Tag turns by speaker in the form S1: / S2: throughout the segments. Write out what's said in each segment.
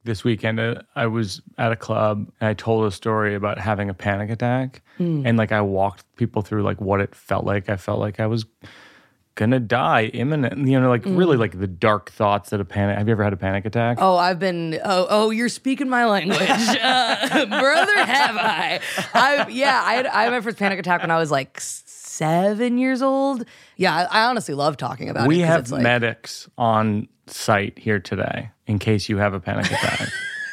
S1: this weekend. I was at a club and I told a story about having a panic attack. And like I walked people through like what it felt like. I felt like I was gonna die imminent, like really like the dark thoughts that have you ever had a panic attack?
S2: Oh, you're speaking my language. Brother, have I. I had my first panic attack when I was like 7 years old. Yeah, I honestly love talking about it.
S1: We have medics on site here today in case you have a panic attack.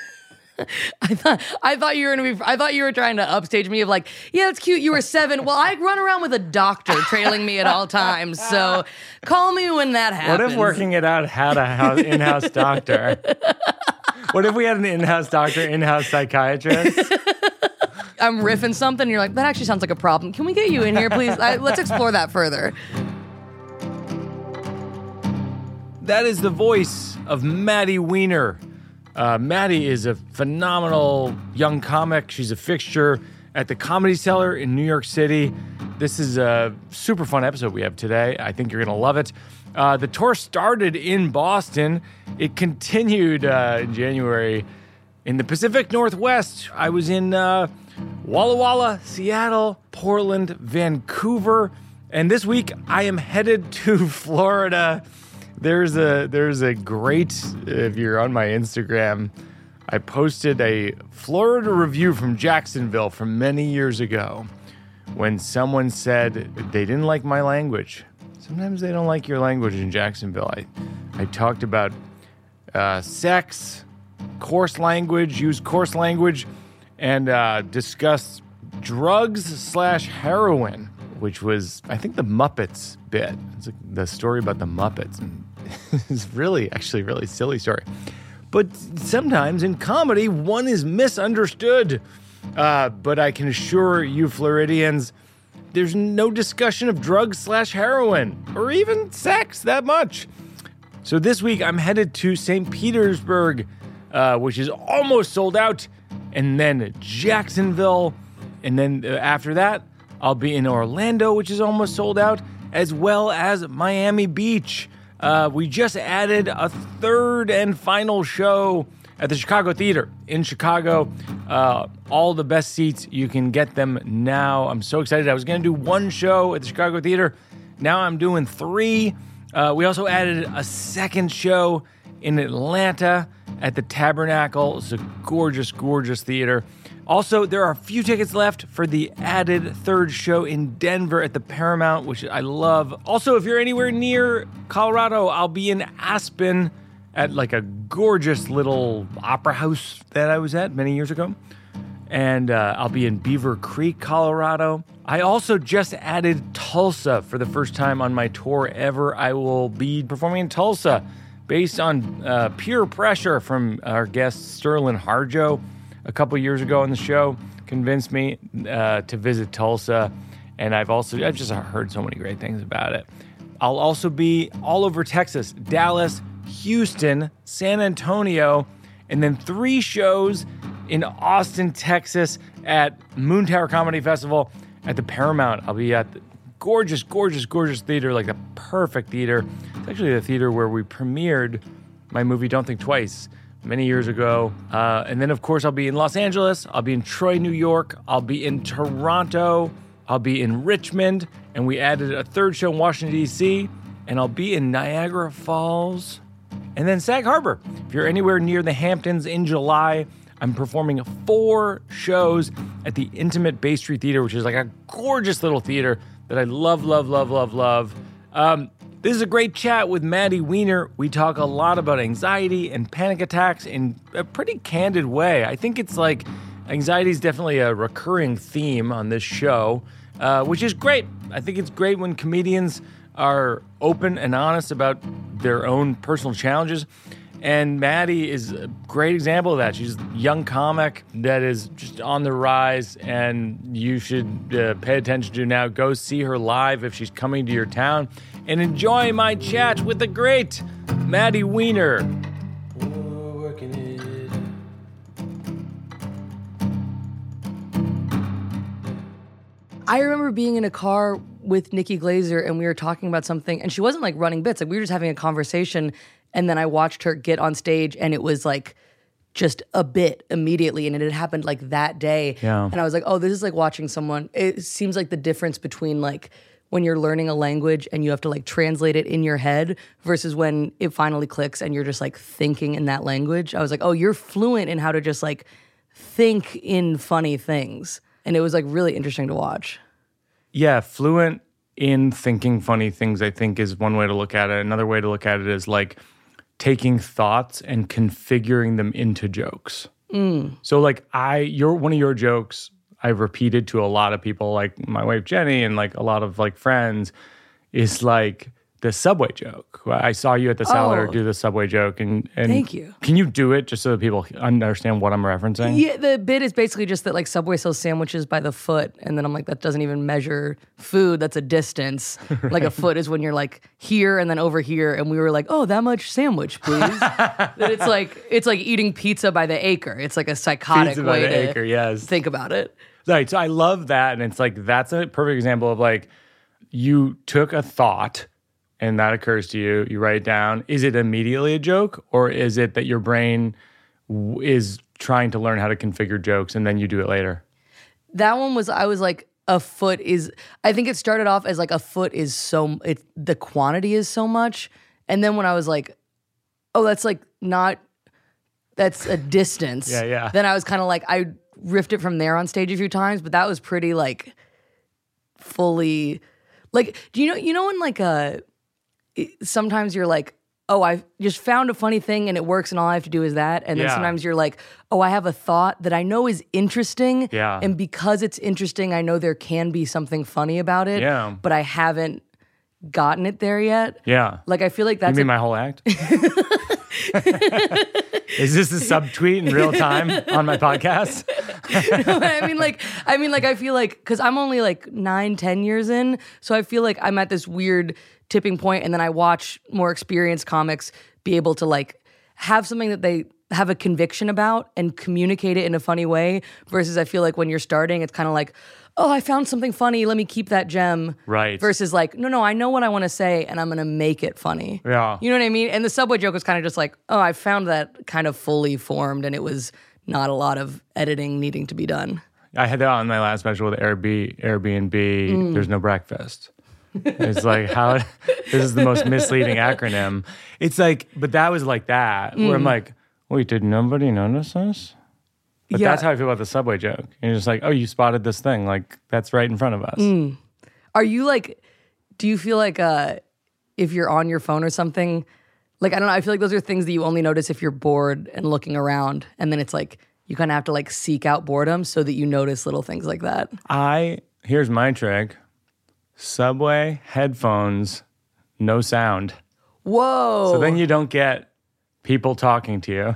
S2: I thought you were trying to upstage me of like, yeah, it's cute. You were 7. Well, I run around with a doctor trailing me at all times. So call me when that happens.
S1: What if working it out had a in-house doctor? What if we had an in-house doctor, in-house psychiatrist?
S2: I'm riffing something and you're like, that actually sounds like a problem. Can we get you in here, please? Let's explore that further.
S1: That is the voice of Maddie Weiner. Maddie is a phenomenal young comic. She's a fixture at the Comedy Cellar in New York City. This is a super fun episode we have today. I think you're going to love it. The tour started in Boston. It continued in January in the Pacific Northwest. I was in Walla Walla, Seattle, Portland, Vancouver, and this week I am headed to Florida. There's a great, if you're on my Instagram, I posted a Florida review from Jacksonville from many years ago when someone said they didn't like my language. Sometimes they don't like your language in Jacksonville. I talked about sex, coarse language, used coarse language, and discussed drugs/heroin, which was, I think, the Muppets bit. It's like the story about the Muppets, and it's really silly story. But sometimes in comedy, one is misunderstood. But I can assure you Floridians, there's no discussion of drugs/heroin or even sex that much. So this week, I'm headed to St. Petersburg, which is almost sold out, and then Jacksonville. And then after that, I'll be in Orlando, which is almost sold out, as well as Miami Beach. We just added a third and final show at the Chicago Theater in Chicago. All the best seats, you can get them now. I'm so excited. I was going to do one show at the Chicago Theater. Now I'm doing 3. We also added a second show in Atlanta at the Tabernacle. It's a gorgeous, gorgeous theater. Also, there are a few tickets left for the added third show in Denver at the Paramount, which I love. Also, if you're anywhere near Colorado, I'll be in Aspen at like a gorgeous little opera house that I was at many years ago. And I'll be in Beaver Creek, Colorado. I also just added Tulsa for the first time on my tour ever. I will be performing in Tulsa based on peer pressure from our guest Sterling Harjo. A couple years ago on the show, convinced me to visit Tulsa, and I've just heard so many great things about it. I'll also be all over Texas, Dallas, Houston, San Antonio, and then 3 shows in Austin, Texas at Moon Tower Comedy Festival at the Paramount. I'll be at the gorgeous, gorgeous, gorgeous theater, like the perfect theater. It's actually the theater where we premiered my movie Don't Think Twice many years ago. And then, of course, I'll be in Los Angeles. I'll be in Troy, New York. I'll be in Toronto. I'll be in Richmond. And we added a third show in Washington, D.C. And I'll be in Niagara Falls. And then Sag Harbor. If you're anywhere near the Hamptons in July, I'm performing 4 shows at the Intimate Bay Street Theater, which is like a gorgeous little theater that I love, love, love, love, love. This is a great chat with Maddie Weiner. We talk a lot about anxiety and panic attacks in a pretty candid way. I think it's like anxiety is definitely a recurring theme on this show, which is great. I think it's great when comedians are open and honest about their own personal challenges. And Maddie is a great example of that. She's a young comic that is just on the rise, and you should pay attention to now. Go see her live if she's coming to your town, and enjoy my chat with the great Maddie Weiner.
S2: I remember being in a car with Nikki Glazer, and we were talking about something, and she wasn't like running bits. Like we were just having a conversation, and then I watched her get on stage, and it was like just a bit immediately, and it had happened like that day.
S1: Yeah.
S2: And I was like, oh, this is like watching someone. It seems like the difference between like when you're learning a language and you have to like translate it in your head versus when it finally clicks and you're just like thinking in that language. I was like, oh, you're fluent in how to just like think in funny things. And it was like really interesting to watch.
S1: Yeah, fluent in thinking funny things, I think, is one way to look at it. Another way to look at it is like taking thoughts and configuring them into jokes. So like one of your jokes I've repeated to a lot of people, like my wife Jenny and like a lot of like friends, is like the Subway joke. I saw you at the Salad do the Subway joke, and
S2: Thank you.
S1: Can you do it just so that people understand what I'm referencing?
S2: Yeah, the bit is basically just that like Subway sells sandwiches by the foot, and then I'm like, that doesn't even measure food. That's a distance. Right. Like a foot is when you're like here and then over here, and we were like, oh, that much sandwich, please. That it's like eating pizza by the acre. It's like a psychotic
S1: Pizza by
S2: way
S1: the
S2: to
S1: acre, yes.
S2: think about it.
S1: Right. So I love that, and it's like that's a perfect example of like you took a thought. And that occurs to you, you write it down. Is it immediately a joke, or is it that your brain is trying to learn how to configure jokes and then you do it later?
S2: That one was, I was like, a foot is, I think it started off as like a foot is the quantity is so much. And then when I was like, oh, that's like not, that's a distance.
S1: Yeah.
S2: Then I was kind of like, I riffed it from there on stage a few times, but that was pretty like fully, like, do you know when like sometimes you're like, oh, I just found a funny thing and it works and all I have to do is that. And then sometimes you're like, oh, I have a thought that I know is interesting.
S1: Yeah.
S2: And because it's interesting, I know there can be something funny about it.
S1: Yeah.
S2: But I haven't gotten it there yet.
S1: Yeah.
S2: Like, I feel like that's
S1: You mean my whole act? Is this a subtweet in real time on my podcast?
S2: I mean, I feel like, because I'm only like 9-10 years in, so I feel like I'm at this weird tipping point, and then I watch more experienced comics be able to like have something that they have a conviction about and communicate it in a funny way, versus I feel like when you're starting, it's kind of like, oh, I found something funny, let me keep that gem.
S1: Right.
S2: Versus like, no, I know what I want to say and I'm going to make it funny.
S1: Yeah.
S2: You know what I mean? And the Subway joke was kind of just like, oh, I found that kind of fully formed, and it was not a lot of editing needing to be done.
S1: I had that on my last special with Airbnb. There's no breakfast. It's like, how, this is the most misleading acronym. It's like, but that was like that, where I'm like, wait, did nobody notice us? But that's how I feel about the Subway joke. And you're just like, oh, you spotted this thing. Like, that's right in front of us.
S2: Are you like, do you feel like if you're on your phone or something, like, I don't know, I feel like those are things that you only notice if you're bored and looking around. And then it's like, you kind of have to like seek out boredom so that you notice little things like that.
S1: Here's my trick. Subway, headphones, no sound.
S2: Whoa.
S1: So then you don't get people talking to you.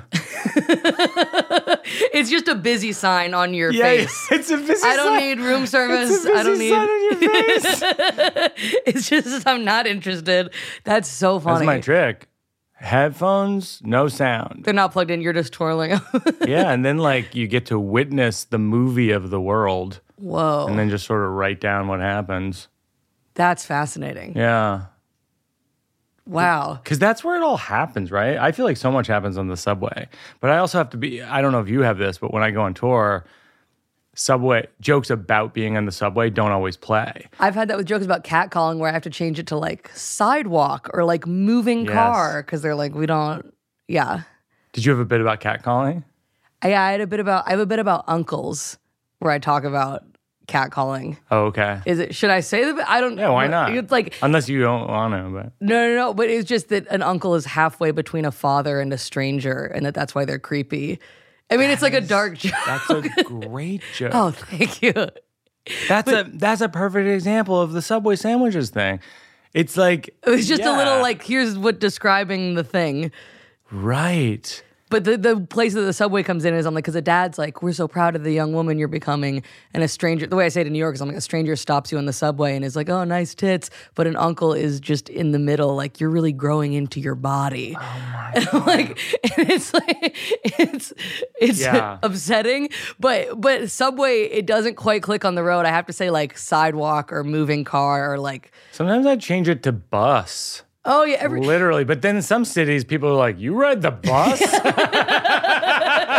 S2: It's just a busy sign on your face.
S1: It's a busy sign.
S2: I don't need room service.
S1: It's a busy
S2: I don't need
S1: sign on your face.
S2: It's just I'm not interested. That's so funny.
S1: That's my trick. Headphones, no sound.
S2: They're not plugged in. You're just twirling.
S1: Yeah, and then like you get to witness the movie of the world.
S2: Whoa.
S1: And then just sort of write down what happens.
S2: That's fascinating.
S1: Yeah.
S2: Wow.
S1: Because that's where it all happens, right? I feel like so much happens on the subway. But I also have to be, I don't know if you have this, but when I go on tour, subway jokes about being on the subway don't always play.
S2: I've had that with jokes about catcalling where I have to change it to like sidewalk or like moving car because they're like, we don't, yeah.
S1: Did you have a bit about catcalling?
S2: I have a bit about uncles where I talk about catcalling.
S1: Oh, okay.
S2: Should I say that? I don't know.
S1: Yeah, why not?
S2: It's like,
S1: unless you don't want to, but.
S2: No. But it's just that an uncle is halfway between a father and a stranger and that's why they're creepy. I mean, it's like a dark joke.
S1: That's a great joke.
S2: Oh, thank you.
S1: That's a perfect example of the Subway sandwiches thing. It's like
S2: it was just a little like, here's what describing the thing.
S1: Right.
S2: But the place that the Subway comes in is I'm like, because the dad's like, we're so proud of the young woman you're becoming. And a stranger, the way I say it in New York is I'm like, a stranger stops you on the subway and is like, oh, nice tits. But an uncle is just in the middle, like, you're really growing into your body.
S1: Oh my God.
S2: And it's like, it's upsetting. But Subway, it doesn't quite click on the road. I have to say like sidewalk or moving car or like.
S1: Sometimes I change it to bus.
S2: Oh, yeah.
S1: Literally. But then in some cities, people are like, you ride the bus?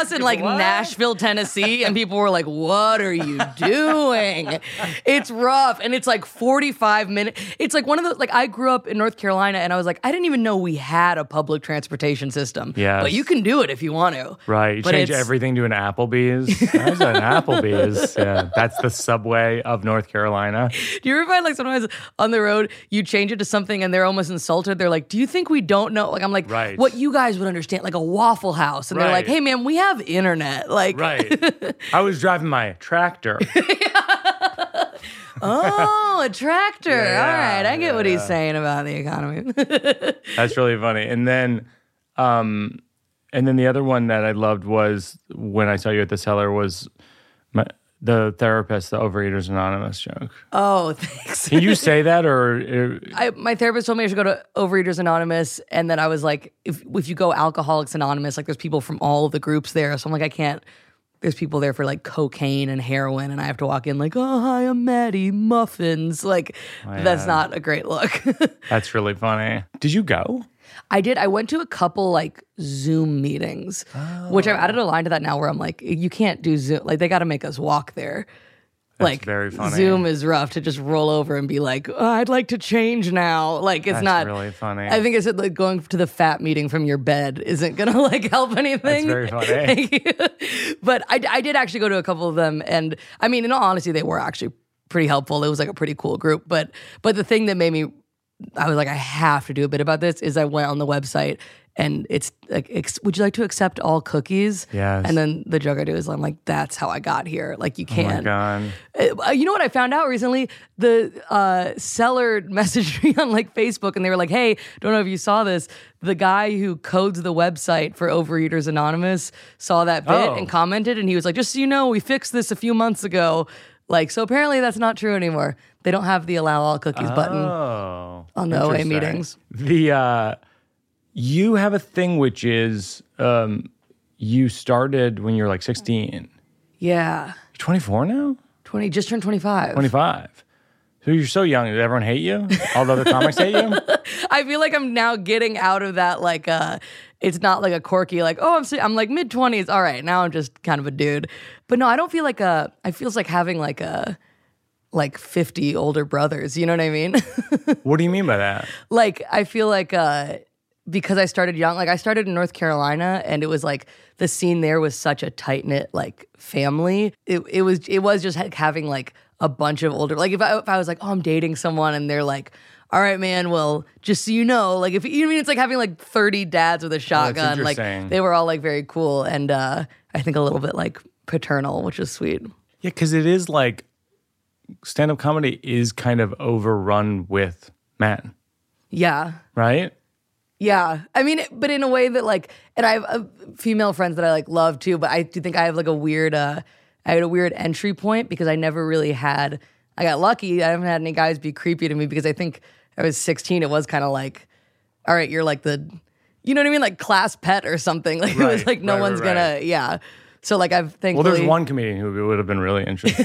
S2: us in like Nashville, Tennessee, and people were like, what are you doing? It's rough. And it's like 45 minutes. It's like one of the, like I grew up in North Carolina and I was like, I didn't even know we had a public transportation system.
S1: Yes.
S2: But you can do it if you want to.
S1: Right. You
S2: But
S1: change
S2: it's-
S1: everything to an Applebee's. That's an Applebee's. Yeah, that's the subway of North Carolina.
S2: Do you ever find like sometimes on the road, you change it to something and they're almost insulted? They're like, do you think we don't know? Like, I'm like,
S1: Right.
S2: what you guys would understand, like a Waffle House. And they're like,
S1: Right.
S2: hey man, we have internet. Like,
S1: Right. I was driving my tractor.
S2: oh, a tractor.
S1: Yeah,
S2: All right. I get what he's
S1: yeah.
S2: saying about the economy.
S1: That's really funny. And then the other one that I loved was when I saw you at the cellar was the therapist, the Overeaters Anonymous joke.
S2: Oh, thanks.
S1: Can you say that or?
S2: My therapist told me I should go to Overeaters Anonymous, and then I was like, if you go Alcoholics Anonymous, like there's people from all of the groups there, so I'm like, I can't. There's people there for like cocaine and heroin, and I have to walk in like, oh hi, I'm Maddie, muffins. Like that's not a great look.
S1: That's really funny. Did you go?
S2: I did. I went to a couple like Zoom meetings, which I've added a line to that now where I'm like, you can't do Zoom. Like they got to make us walk there.
S1: That's very funny.
S2: Zoom is rough to just roll over and be like, oh, I'd like to change now. Like it's
S1: That's
S2: not
S1: really funny.
S2: I think it's like going to the fat meeting from your bed isn't gonna like help anything.
S1: That's very funny.
S2: But I did actually go to a couple of them, and I mean, in all honesty, they were actually pretty helpful. It was like a pretty cool group. But the thing that made me, I was like, I have to do a bit about this, is I went on the website and it's like, would you like to accept all cookies?
S1: Yes.
S2: And then the joke I do is I'm like, that's how I got here. Like you
S1: Oh
S2: can't.
S1: my God.
S2: You know what I found out recently? The seller messaged me on like Facebook and they were like, hey, don't know if you saw this. The guy who codes the website for Overeaters Anonymous saw that bit
S1: Oh.
S2: and commented, and he was like, just so you know, we fixed this a few months ago. Like, so apparently that's not true anymore. They don't have the allow all cookies button
S1: Oh,
S2: on the OA
S1: interesting.
S2: meetings.
S1: You have a thing which is you started when you were like 16.
S2: Yeah.
S1: You're 24 now?
S2: 20, just turned 25.
S1: 25. So you're so young. Does everyone hate you? All the other comics hate you?
S2: I feel like I'm now getting out of that, like, it's not like a quirky, like, oh, I'm like mid-20s. All right, now I'm just kind of a dude. But no, I don't feel like I feels like having like 50 older brothers. You know what I mean?
S1: What do you mean by that?
S2: Like, I feel like because I started young, like I started in North Carolina, and it was like the scene there was such a tight knit like family. It was just like having like a bunch of older, like if I was like, oh, I'm dating someone, and they're like, all right, man, well, just so you know, like if you know what I mean, it's like having like 30 dads with a shotgun. Like
S1: interesting.
S2: they were all like very cool, and I think a little bit like paternal, which is sweet.
S1: Yeah, because it is like stand-up comedy is kind of overrun with men,
S2: Yeah.
S1: right?
S2: Yeah. I mean, but in a way that like, and I have female friends that I like love too, but I do think I have like I had a weird entry point because I never really I got lucky. I haven't had any guys be creepy to me because I think I was 16. It was kind of like, all right, you're like you know what I mean? Like class pet or something. Like it was
S1: Right,
S2: like no
S1: right,
S2: one's
S1: right,
S2: gonna,
S1: right.
S2: yeah. So like I've
S1: Well,
S2: thankfully.
S1: there's one comedian who would have been really interesting.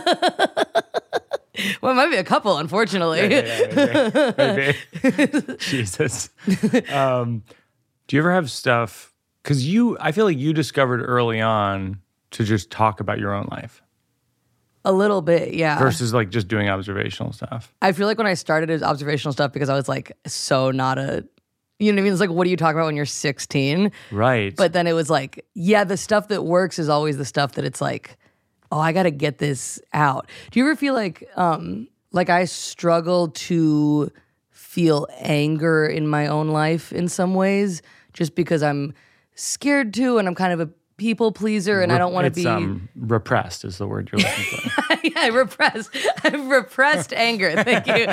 S2: Well, it might be a couple, unfortunately.
S1: Maybe. Jesus. Do you ever have stuff? Because I feel like you discovered early on to just talk about your own life
S2: A little bit, yeah.
S1: versus like just doing observational stuff.
S2: I feel like when I started, it was observational stuff because I was like so not you know what I mean? It's like, what do you talk about when you're 16?
S1: Right.
S2: But then it was like, yeah, the stuff that works is always the stuff that it's like, oh, I got to get this out. Do you ever feel like I struggle to feel anger in my own life in some ways just because I'm scared to and I'm kind of a people pleaser and I don't want to be
S1: repressed is the word you're looking for.
S2: yeah, repressed anger. Thank you.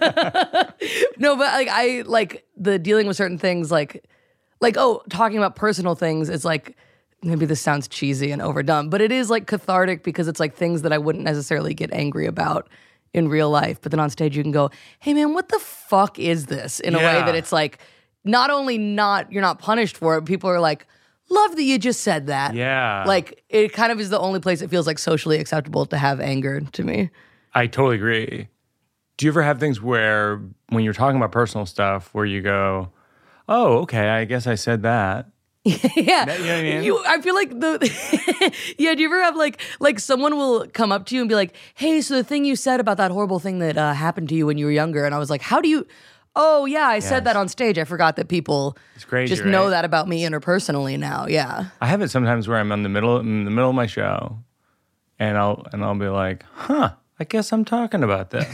S2: No, but like I like the dealing with certain things like talking about personal things is like, maybe this sounds cheesy and overdone, but it is like cathartic because it's like things that I wouldn't necessarily get angry about in real life. But then on stage you can go, hey man, what the fuck is this? In a way
S1: Yeah.
S2: that it's like not only you're not punished for it, people are like, love that you just said that.
S1: Yeah.
S2: Like it kind of is the only place it feels like socially acceptable to have anger to me.
S1: I totally agree. Do you ever have things where when you're talking about personal stuff where you go, oh, okay, I guess I said that.
S2: Yeah.
S1: You know what I mean?
S2: I feel like yeah, do you ever have like someone will come up to you and be like, hey, so the thing you said about that horrible thing that happened to you when you were younger, and I was like, how do you, oh yeah, I said that on stage. I forgot that people just know that about me interpersonally now. Yeah.
S1: I have it sometimes where I'm in the middle of my show and I'll be like, huh, I guess I'm talking about this.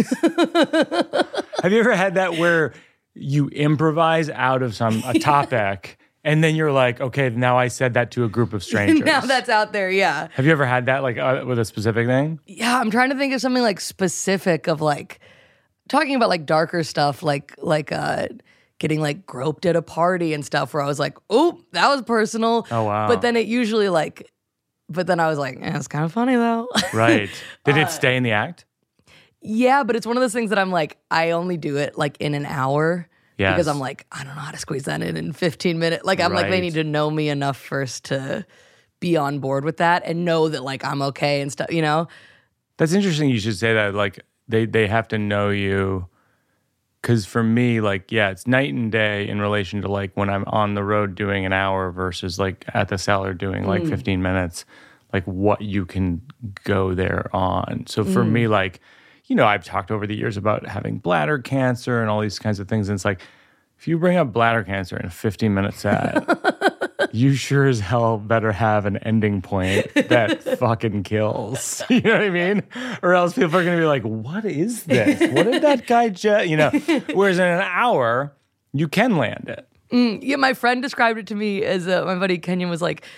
S1: Have you ever had that where you improvise out of a topic and then you're like, okay, now I said that to a group of strangers.
S2: Now that's out there, yeah.
S1: Have you ever had that with a specific thing?
S2: Yeah, I'm trying to think of something like specific of like talking about like darker stuff like getting like groped at a party and stuff where I was like, oh, that was personal.
S1: Oh, wow.
S2: But then it usually but then I was like, it's kind of funny though.
S1: Right. Did it stay in the act?
S2: Yeah, but it's one of those things that I'm like, I only do it like in an hour.
S1: Yes.
S2: Because I'm like, I don't know how to squeeze that in 15 minutes. Like, I'm like, they need to know me enough first to be on board with that and know that like I'm okay and stuff, you know?
S1: That's interesting you should say that. Like, they have to know you. Because for me, like, yeah, it's night and day in relation to like when I'm on the road doing an hour versus like at the cellar doing like 15 minutes, like what you can go there on. So for me, like, you know, I've talked over the years about having bladder cancer and all these kinds of things. And it's like, if you bring up bladder cancer in a 15-minute set, you sure as hell better have an ending point that fucking kills. You know what I mean? Or else people are going to be like, what is this? What did that guy you know? Whereas in an hour, you can land it.
S2: Yeah, my friend described it to me as my buddy Kenyon was like,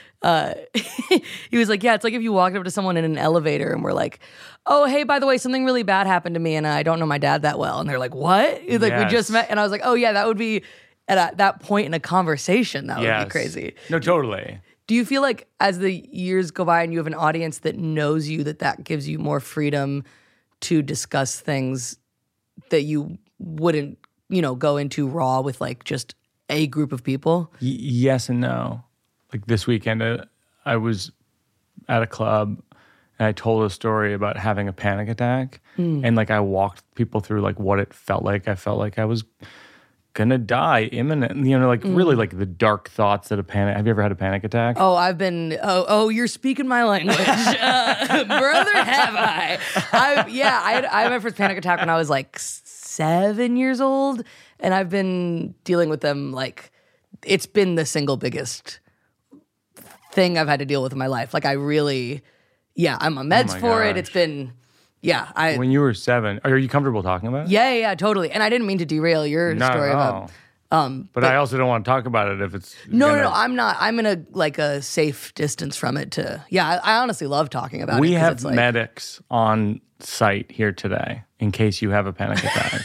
S2: he was like, yeah, it's like if you walked up to someone in an elevator and were like, oh, hey, by the way, something really bad happened to me and I don't know my dad that well. And they're like, what? He's like, we just met. And I was like, oh yeah, that would be at that point in a conversation, that would be crazy.
S1: No, totally.
S2: Do you feel like as the years go by and you have an audience that knows you, that gives you more freedom to discuss things that you wouldn't, you know, go into raw with like just a group of people?
S1: Yes and no. Like this weekend, I was at a club and I told a story about having a panic attack. And like I walked people through like what it felt like. I felt like I was gonna die imminent. You know, like really like the dark thoughts that have you ever had a panic attack?
S2: Oh, you're speaking my language. Brother, have I. I had my first panic attack when I was like 7 years old. And I've been dealing with them like, it's been the single biggest thing I've had to deal with in my life. Like I really, I'm on meds for it. It's been, when
S1: you were 7, are you comfortable talking about it?
S2: Yeah, totally. And I didn't mean to derail your story about.
S1: But I also don't want to talk about it if it's
S2: no. I'm not. I'm in a safe distance from it. I honestly love talking about it.
S1: We have medics on site here today in case you have a panic attack.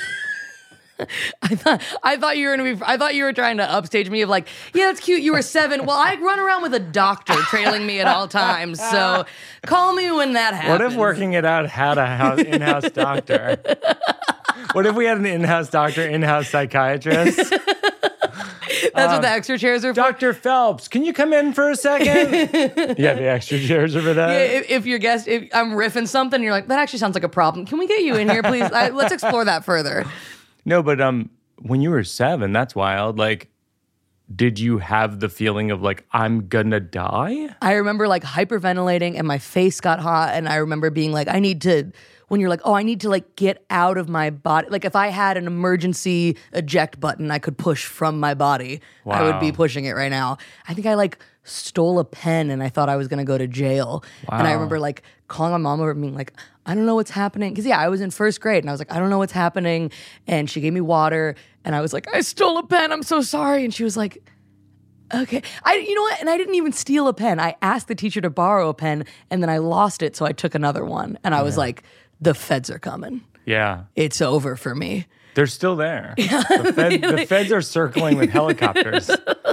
S2: I thought you were trying to upstage me of like, yeah, that's cute. You were 7. Well, I run around with a doctor trailing me at all times. So call me when that happens.
S1: What if Working It Out had a in-house doctor? What if we had an in-house doctor, in-house psychiatrist?
S2: That's what the extra chairs are for.
S1: Dr. Phelps, can you come in for a second? Yeah, the extra chairs are for that.
S2: Yeah, if your guest, if I'm riffing something, and you're like, that actually sounds like a problem. Can we get you in here, please? Let's explore that further.
S1: No, but when you were 7, that's wild. Like, did you have the feeling of like, I'm gonna die?
S2: I remember like hyperventilating and my face got hot. And I remember being like, when you're like, oh, I need to like get out of my body. Like if I had an emergency eject button I could push from my body, I would be pushing it right now. I think I like stole a pen and I thought I was going to go to jail. Wow. And I remember like calling my mom over and being like, I don't know what's happening. Because I was in first grade and I was like, I don't know what's happening. And she gave me water and I was like, I stole a pen. I'm so sorry. And she was like, okay. You know what? And I didn't even steal a pen. I asked the teacher to borrow a pen and then I lost it. So I took another one. And I was like, the feds are coming.
S1: Yeah.
S2: It's over for me.
S1: They're still there. The feds are circling with helicopters.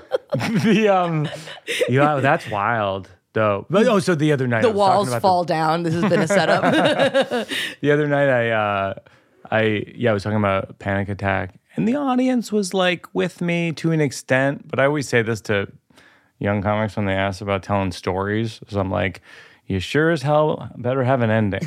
S1: That's wild, though. But, so the other night,
S2: the walls fall down. This has been a setup.
S1: The other night, I was talking about a panic attack, and the audience was like with me to an extent. But I always say this to young comics when they ask about telling stories. So I'm like, you sure as hell better have an ending.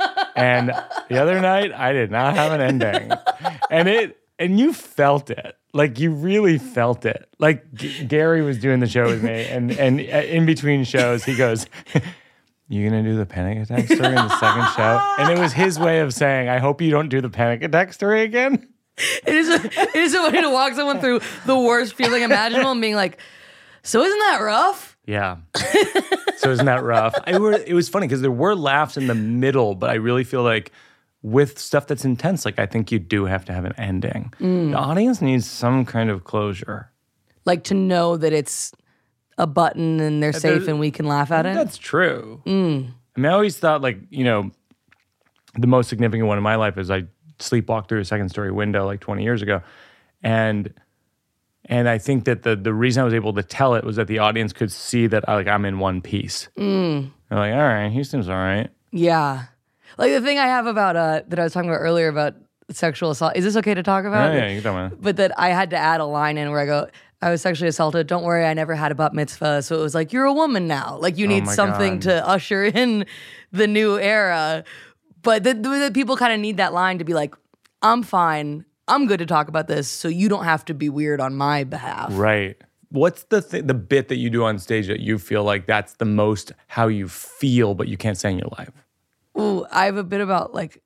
S1: And the other night, I did not have an ending, and you felt it. Like you really felt it. Like Gary was doing the show with me, and in between shows, he goes, "You gonna do the panic attack story in the second show?" And it was his way of saying, "I hope you don't do the panic attack story again."
S2: It is a way to walk someone through the worst feeling imaginable and being like, "So isn't that rough?"
S1: Yeah. So isn't that rough? It was funny because there were laughs in the middle, but I really feel like with stuff that's intense, like I think you do have to have an ending. The audience needs some kind of closure.
S2: Like to know that it's a button and they're safe and we can laugh at it.
S1: That's true. I mean, I always thought like, the most significant one in my life is I sleepwalked through a second story window like 20 years ago. And I think that the reason I was able to tell it was that the audience could see that I'm in one piece. They're like, all right, Houston's all right.
S2: Yeah. Like the thing I have about, that I was talking about earlier about sexual assault. Is this okay to talk about?
S1: Yeah, you can talk about it.
S2: But that I had to add a line in where I go, I was sexually assaulted. Don't worry, I never had a bat mitzvah. So it was like, you're a woman now. Like you need something to usher in the new era. But the people kind of need that line to be like, I'm fine. I'm good to talk about this, so you don't have to be weird on my behalf.
S1: Right. What's the bit that you do on stage that you feel like that's the most how you feel, but you can't say in your life?
S2: Ooh, I have a bit about like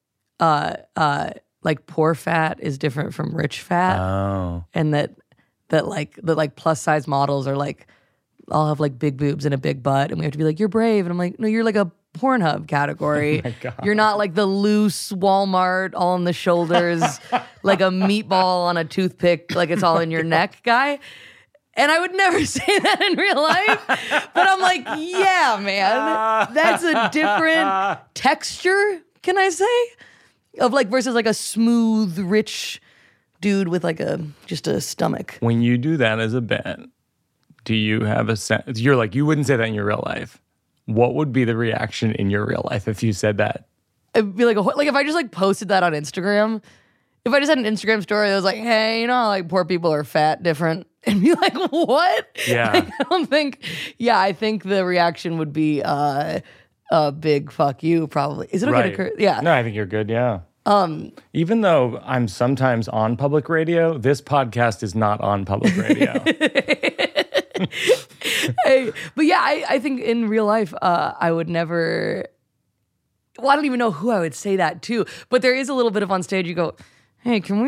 S2: poor fat is different from rich fat.
S1: Oh.
S2: And that plus size models are like, I'll have like big boobs and a big butt, and we have to be like, you're brave. And I'm like, no, you're like a Pornhub category.
S1: Oh my God.
S2: You're not like the loose Walmart all on the shoulders, like a meatball on a toothpick, like it's all in your neck guy. And I would never say that in real life. But I'm like, yeah, man, that's a different texture, can I say? Of like versus like a smooth, rich dude with like just a stomach.
S1: When you do that as a bit, do you have a sense? You're like, you wouldn't say that in your real life. What would be the reaction in your real life if you said that?
S2: It'd be like if I just like posted that on Instagram. If I just had an Instagram story that was like, hey, like poor people are fat different, and be like, what?
S1: Yeah.
S2: Like, I think the reaction would be a big fuck you, probably. Is it okay to Yeah.
S1: No, I think you're good, yeah. Even though I'm sometimes on public radio, this podcast is not on public radio.
S2: Hey, but yeah, I think in real life, I would never. Well, I don't even know who I would say that to, but there is a little bit of on stage. You go, hey, can we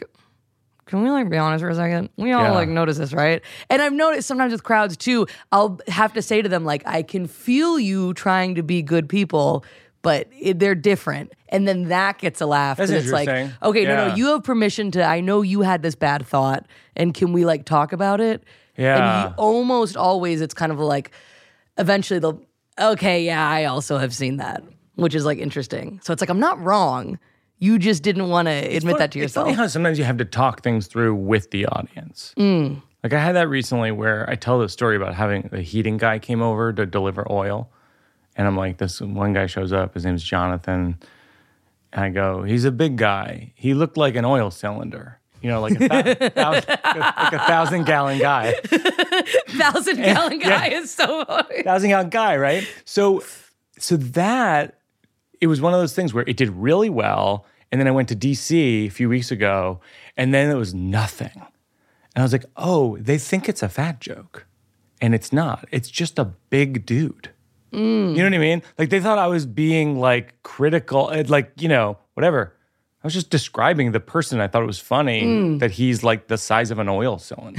S2: be honest for a second? We all notice this, right? And I've noticed sometimes with crowds too, I'll have to say to them like, I can feel you trying to be good people, but they're different. And then that gets a laugh.
S1: That's
S2: it's like,
S1: interesting.
S2: okay, no, you have permission to, I know you had this bad thought, and can we like talk about it?
S1: Yeah.
S2: And almost always it's kind of like, eventually they'll, okay, yeah, I also have seen that, which is like interesting. So it's like, I'm not wrong. You just didn't want to admit that to yourself.
S1: It's funny how sometimes you have to talk things through with the audience. Like I had that recently where I tell this story about having a heating guy came over to deliver oil. And I'm like, this one guy shows up, his name's Jonathan. And I go, he's a big guy. He looked like an oil cylinder. Like a 1,000-gallon guy.
S2: 1,000-gallon guy is so funny.
S1: 1,000-gallon guy, right? So that, it was one of those things where it did really well. And then I went to DC a few weeks ago, and then it was nothing. And I was like, oh, they think it's a fat joke. And it's not. It's just a big dude. You know what I mean? Like they thought I was being like critical, like, whatever. I was just describing the person. I thought it was funny that he's like the size of an oil cylinder.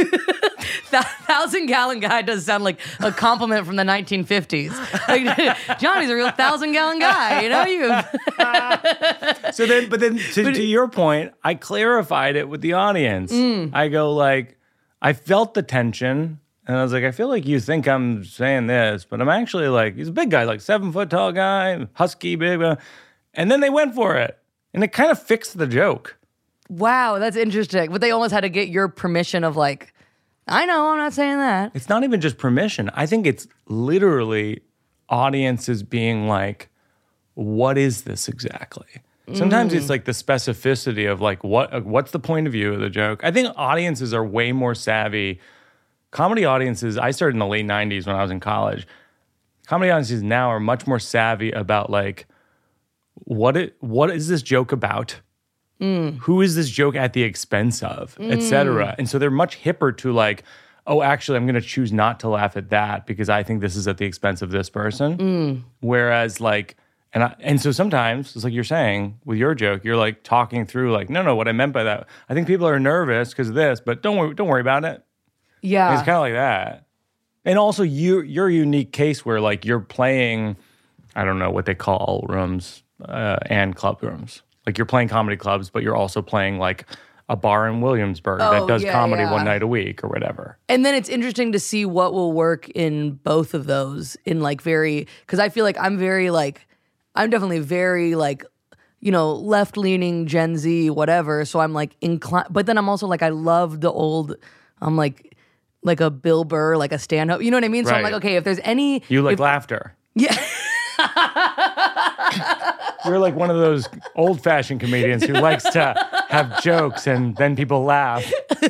S2: 1,000-gallon guy does sound like a compliment from the 1950s. Like, Johnny's a real 1,000-gallon guy,
S1: But then to your point, I clarified it with the audience. I go like, I felt the tension. And I was like, I feel like you think I'm saying this, but I'm actually like, he's a big guy, like 7-foot tall guy, husky, big. And then they went for it. And it kind of fixed the joke.
S2: Wow, that's interesting. But they almost had to get your permission of like, I know, I'm not saying that.
S1: It's not even just permission. I think it's literally audiences being like, what is this exactly? Sometimes it's like the specificity of like, what's the point of view of the joke? I think audiences are way more savvy. Comedy audiences, I started in the late 90s when I was in college. Comedy audiences now are much more savvy about like, what is this joke about? Who is this joke at the expense of, etc. And so they're much hipper to like, oh, actually, I'm going to choose not to laugh at that because I think this is at the expense of this person. Whereas like, and so sometimes it's like you're saying with your joke, you're like talking through like, no, what I meant by that, I think people are nervous because of this, but don't worry about it.
S2: Yeah.
S1: It's kind of like that. And also you're a unique case where like you're playing, I don't know what they call all rooms and club rooms. Like you're playing comedy clubs, but you're also playing like a bar in Williamsburg that does comedy one night a week or whatever.
S2: And then it's interesting to see what will work in both of those in like because I feel like I'm definitely very like, left-leaning Gen Z, whatever. So I'm like inclined, but then I'm also like, I love the old, I'm like a Bill Burr, like a stand-up, you know what I mean? So I'm like, okay, if there's any...
S1: You like laughter.
S2: Yeah.
S1: You're like one of those old-fashioned comedians who likes to have jokes and then people laugh.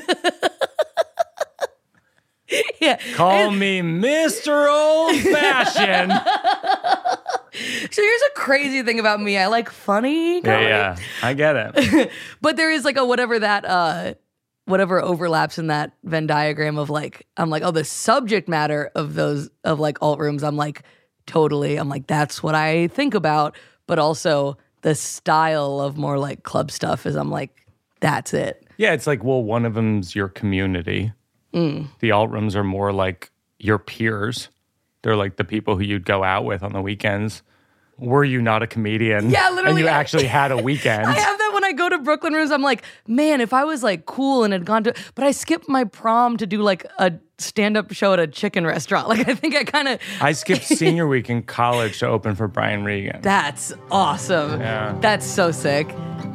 S2: Yeah.
S1: Call me Mr. Old-Fashioned.
S2: So here's a crazy thing about me. I like funny comedy.
S1: Yeah, I get it.
S2: But there is like whatever overlaps in that Venn diagram of like, I'm like, oh, the subject matter of those, of like alt rooms, I'm like, totally. I'm like, that's what I think about. But also the style of more like club stuff is I'm like, that's it.
S1: Yeah, it's like, well, one of them's your community. The alt rooms are more like your peers. They're like the people who you'd go out with on the weekends. Were you not a comedian?
S2: Yeah, literally.
S1: And you actually had a weekend.
S2: I have that when I go to Brooklyn rooms. I'm like, man, if I was like cool and had gone to, but I skipped my prom to do like a stand-up show at a chicken restaurant. Like I think
S1: I skipped senior week in college to open for Brian Regan.
S2: That's awesome.
S1: Yeah.
S2: That's so sick.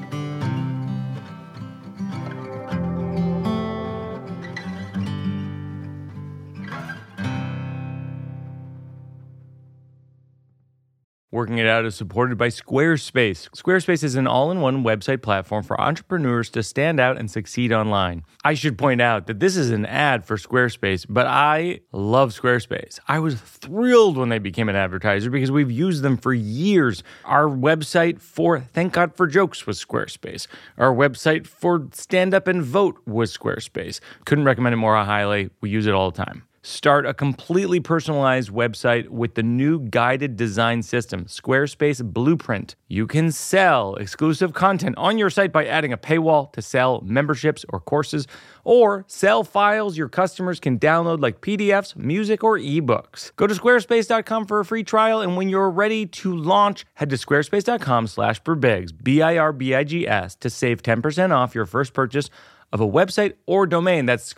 S1: Working It Out is supported by Squarespace. Squarespace is an all-in-one website platform for entrepreneurs to stand out and succeed online. I should point out that this is an ad for Squarespace, but I love Squarespace. I was thrilled when they became an advertiser because we've used them for years. Our website for Thank God for Jokes was Squarespace. Our website for Stand Up and Vote was Squarespace. Couldn't recommend it more highly. We use it all the time. Start a completely personalized website with the new guided design system, Squarespace Blueprint. You can sell exclusive content on your site by adding a paywall to sell memberships or courses, or sell files your customers can download like PDFs, music, or ebooks. Go to squarespace.com for a free trial, and when you're ready to launch, head to squarespace.com/birbigs, BIRBIGS, to save 10% off your first purchase of a website or domain. That's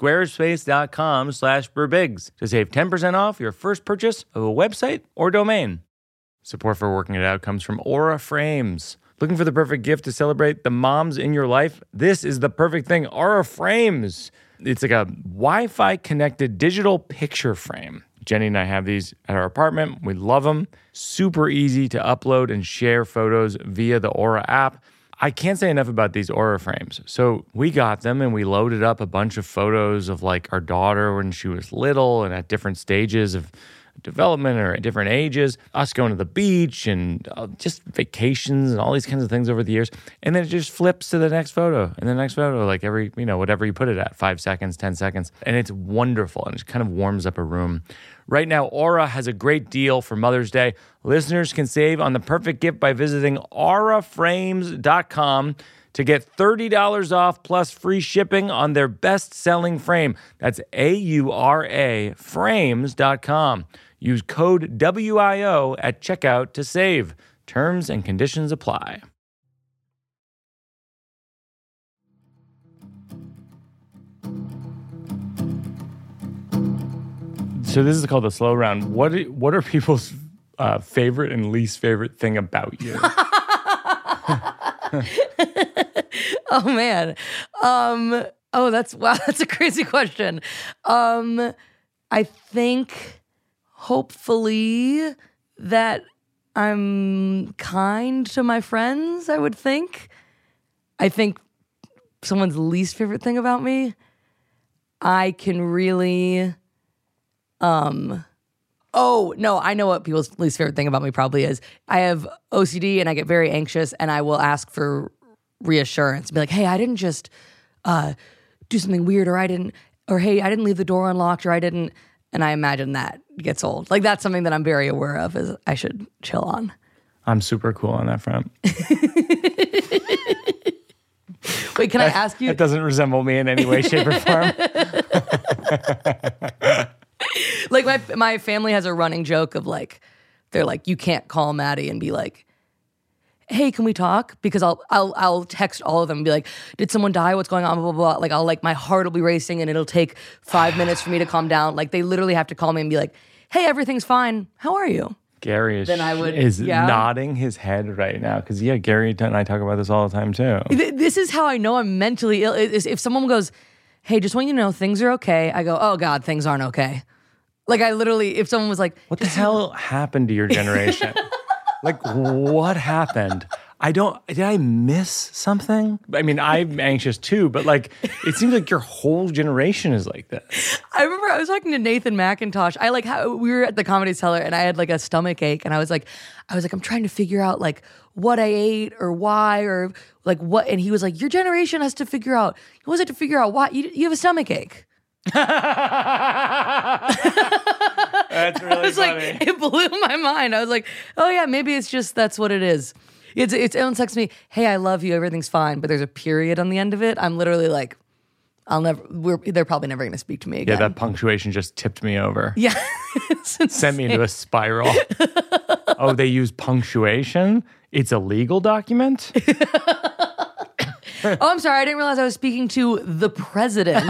S1: squarespace.com/birbigs to save 10% off your first purchase of a website or domain. Support for Working It Out comes from Aura Frames. Looking for the perfect gift to celebrate the moms in your life? This is the perfect thing. Aura Frames. It's like a Wi-Fi connected digital picture frame. Jenny and I have these at our apartment. We love them. Super easy to upload and share photos via the Aura app. I can't say enough about these Aura frames. So we got them and we loaded up a bunch of photos of like our daughter when she was little and at different stages of development or at different ages, us going to the beach and just vacations and all these kinds of things over the years. And then it just flips to the next photo and the next photo, like every, whatever you put it at, 5 seconds, 10 seconds. And it's wonderful and it kind of warms up a room. Right now, Aura has a great deal for Mother's Day. Listeners can save on the perfect gift by visiting auraframes.com to get $30 off plus free shipping on their best-selling frame. That's AURA frames.com. Use code WIO at checkout to save. Terms and conditions apply. So this is called the slow round. What are people's favorite and least favorite thing about you?
S2: Oh man. That's a crazy question. I think hopefully that I'm kind to my friends, I would think. I think someone's least favorite thing about me, I can really oh, no, I know what people's least favorite thing about me probably is. I have OCD and I get very anxious and I will ask for reassurance. Be like, hey, I didn't just do something weird, or hey, I didn't leave the door unlocked, or I didn't. And I imagine that gets old. Like that's something that I'm very aware of is I should chill on.
S1: I'm super cool on that front.
S2: Wait, can I ask you?
S1: It doesn't resemble me in any way, shape, or form.
S2: Like my family has a running joke of like, they're like, you can't call Maddie and be like, hey, can we talk? Because I'll text all of them and be like, did someone die? What's going on? Blah, blah, blah. Like I'll like, my heart will be racing and it'll take 5 minutes for me to calm down. Like they literally have to call me and be like, hey, everything's fine. How are you?
S1: Gary is nodding his head right now because Gary and I talk about this all the time too.
S2: This is how I know I'm mentally ill. If someone goes, hey, just want you to know things are okay, I go, oh God, things aren't okay. Like I literally, if someone was like,
S1: what the hell happened to your generation? Like what happened? Did I miss something? I mean, I'm anxious too, but like, it seems like your whole generation is like this.
S2: I remember I was talking to Nathan McIntosh. We were at the Comedy Cellar and I had like a stomach ache and I was like, I'm trying to figure out like what I ate or why or like what. And he was like, your generation has to figure out, what was it to figure out why? You have a stomach ache.
S1: That's really funny.
S2: Like, it blew my mind. I was like, oh yeah, maybe it's just, that's what it is. Ellen texts me, hey, I love you, everything's fine, but there's a period on the end of it. I'm literally like, they're probably never going to speak to me again.
S1: Yeah, that punctuation just tipped me over.
S2: Yeah.
S1: Sent me into a spiral. Oh, they use punctuation? It's a legal document?
S2: Oh, I'm sorry. I didn't realize I was speaking to the president.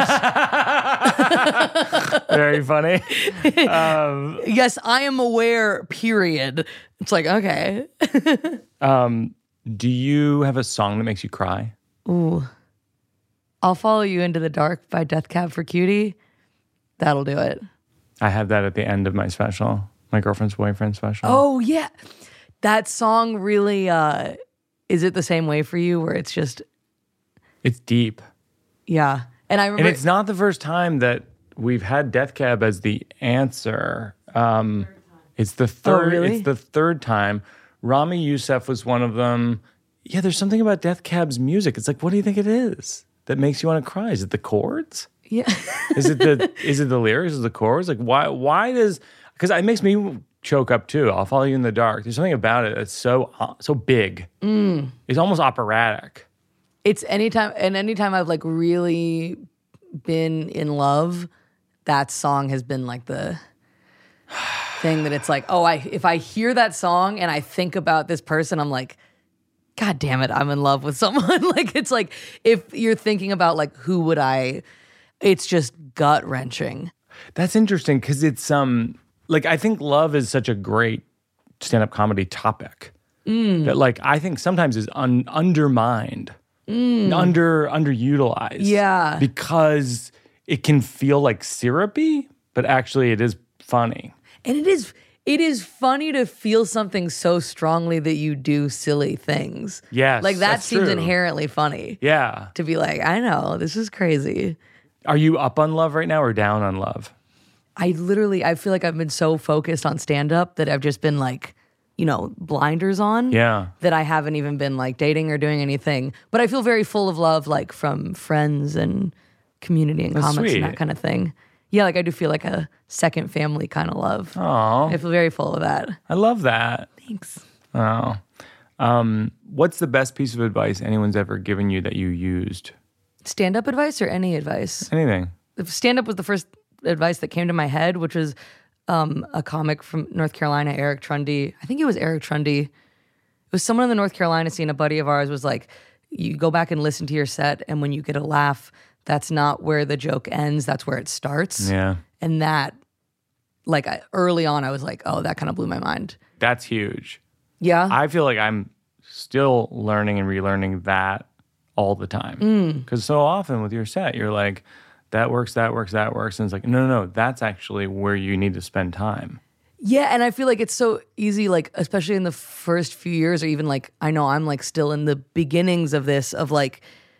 S1: Very funny.
S2: Yes, I am aware, period. It's like, okay.
S1: Do you have a song that makes you cry?
S2: Ooh. I'll Follow You Into the Dark by Death Cab for Cutie. That'll do it.
S1: I have that at the end of my special, my girlfriend's boyfriend special.
S2: Oh, yeah. That song really, is it the same way for you where it's just...
S1: It's deep.
S2: Yeah. And I remember...
S1: And it's not the first time that we've had Death Cab as the answer. It's the third.
S2: Oh, really?
S1: It's the third time. Rami Youssef was one of them. Yeah, there's something about Death Cab's music. It's like, what do you think it is that makes you want to cry? Is it the chords?
S2: Yeah.
S1: Is it the lyrics? Is it the chords? Like why does, because it makes me choke up too. I'll Follow You in the Dark. There's something about it that's so big. It's almost operatic.
S2: It's anytime I've like really been in love, that song has been like the thing that it's like, oh, if I hear that song and I think about this person, I'm like, God damn it, I'm in love with someone. Like it's like if you're thinking about like who would it's just gut wrenching.
S1: That's interesting because it's like I think love is such a great stand-up comedy topic that like I think sometimes is undermined. Underutilized.
S2: Yeah.
S1: Because it can feel like syrupy, but actually it is funny.
S2: And it is funny to feel something so strongly that you do silly things.
S1: Yes.
S2: Like that
S1: that's
S2: seems
S1: true.
S2: inherently funny.
S1: Yeah.
S2: To be like, I know, this is crazy.
S1: Are you up on love right now or down on love?
S2: I feel like I've been so focused on stand-up that I've just been like, blinders on.
S1: Yeah.
S2: That I haven't even been like dating or doing anything. But I feel very full of love, like from friends and community and comments
S1: sweet.
S2: and that kind of thing. Yeah, like I do feel like a second family kind of love.
S1: Oh.
S2: I feel very full of that.
S1: I love that.
S2: Thanks.
S1: Oh. What's the best piece of advice anyone's ever given you that you used?
S2: Stand-up advice or any advice?
S1: Anything.
S2: Stand-up was the first advice that came to my head, which was a comic from North Carolina, Eric Trundy. I think it was Eric Trundy. It was someone in the North Carolina scene. A buddy of ours was like, you go back and listen to your set, and when you get a laugh, that's not where the joke ends, that's where it starts.
S1: Yeah.
S2: And that, like early on, I was like, oh, that kind of blew my mind.
S1: That's huge.
S2: Yeah?
S1: I feel like I'm still learning and relearning that all the time. Because so often with your set, you're like, that works. And it's like, no, that's actually where you need to spend time.
S2: Yeah, and I feel like it's so easy, like, especially in the first few years, or even like, I know I'm like still in the beginnings of this, of like,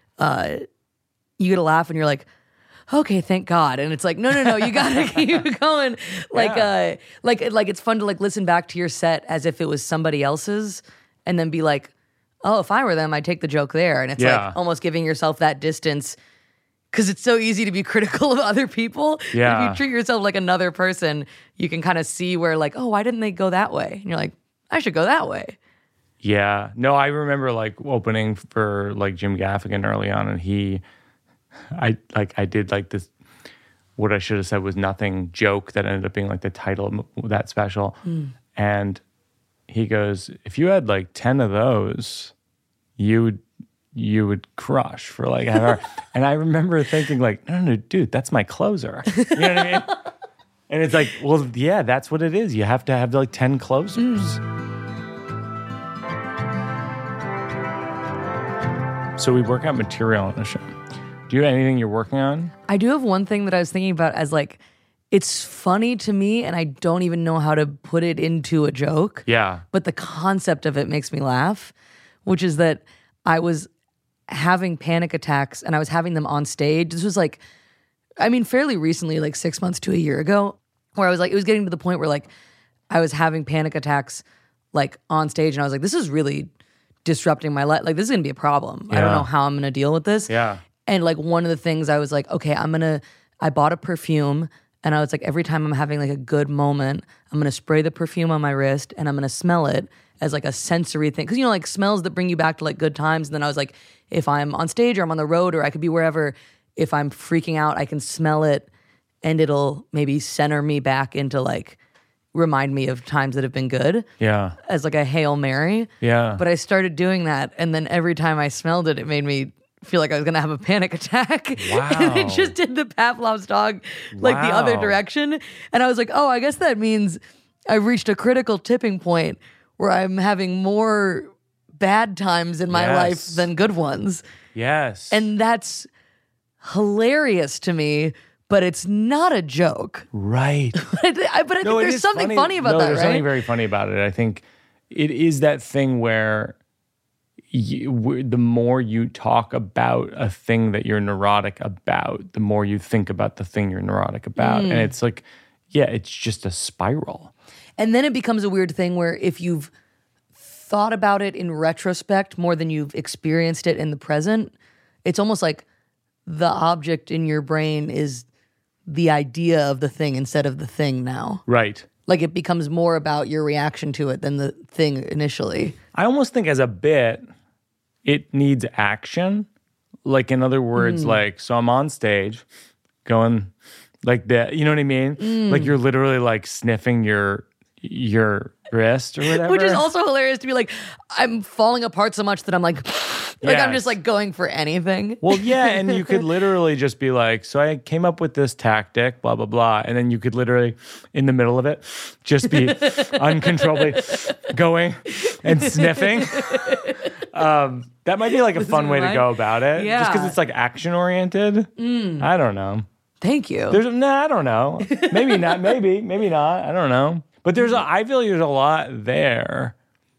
S2: you get a laugh and you're like, okay, thank God. And it's like, no, you gotta keep going. Like, like it's fun to like listen back to your set as if it was somebody else's and then be like, oh, if I were them, I'd take the joke there. And it's
S1: Yeah.
S2: like almost giving yourself that distance because it's so easy to be critical of other people.
S1: Yeah.
S2: If you treat yourself like another person, you can kind of see where like, oh, why didn't they go that way? And you're like, I should go that way.
S1: Yeah. No, I remember like opening for like Jim Gaffigan early on, and I did like this, what I should have said was nothing joke that ended up being like the title of that special. And he goes, if you had like 10 of those, you would crush for like an hour. And I remember thinking like, no, dude, that's my closer. You know what I mean? And it's like, well, yeah, that's what it is. You have to have like 10 closers. So we work out material on the show. Do you have anything you're working on?
S2: I do have one thing that I was thinking about as like, it's funny to me and I don't even know how to put it into a joke.
S1: Yeah.
S2: But the concept of it makes me laugh, which is that I was having panic attacks and I was having them on stage. This was like, I mean, fairly recently, like 6 months to a year ago, where I was like, it was getting to the point where like I was having panic attacks like on stage and I was like, this is really disrupting my life. Like this is gonna be a problem. I don't
S1: Yeah.
S2: know how I'm gonna deal with this.
S1: Yeah.
S2: And like one of the things I was like, okay, I bought a perfume and I was like, every time I'm having like a good moment, I'm gonna spray the perfume on my wrist and I'm gonna smell it as like a sensory thing. Cause you know, like smells that bring you back to like good times. And then I was like, if I'm on stage or I'm on the road or I could be wherever, if I'm freaking out, I can smell it and it'll maybe center me back into like, remind me of times that have been good.
S1: Yeah.
S2: As like a Hail Mary.
S1: Yeah.
S2: But I started doing that. And then every time I smelled it, it made me feel like I was going to have a panic attack.
S1: Wow.
S2: And it just did the Pavlov's dog like the other
S1: Wow.
S2: direction. And I was like, oh, I guess that means I've reached a critical tipping point where I'm having more bad times in my life
S1: Yes.
S2: than good ones.
S1: Yes.
S2: And that's hilarious to me, but it's not a joke.
S1: right.
S2: But I think
S1: No, it
S2: there's
S1: is
S2: something funny about that,
S1: there's
S2: right?
S1: something very funny about it. I think it is that thing where the more you talk about a thing that you're neurotic about, the more you think about the thing you're neurotic about. And it's like, yeah, it's just a spiral.
S2: And then it becomes a weird thing where if you've thought about it in retrospect more than you've experienced it in the present, it's almost like the object in your brain is the idea of the thing instead of the thing now.
S1: Right.
S2: Like it becomes more about your reaction to it than the thing initially.
S1: I almost think as a bit, it needs action. Like, in other words, like, so I'm on stage going like that, you know what I mean? Like you're literally like sniffing your wrist or whatever.
S2: Which is also hilarious to be like, I'm falling apart so much that I'm like I'm
S1: Yes.
S2: just like going for anything.
S1: Well, yeah, and you could literally just be like, so I came up with this tactic, blah, blah, blah. And then you could literally, in the middle of it, just be uncontrollably going and sniffing. That might be like a fun way to go about it.
S2: Yeah.
S1: Just because it's like action oriented. I don't know.
S2: Thank you.
S1: I don't know. Maybe not. Maybe not. I don't know. But I feel like there's a lot there.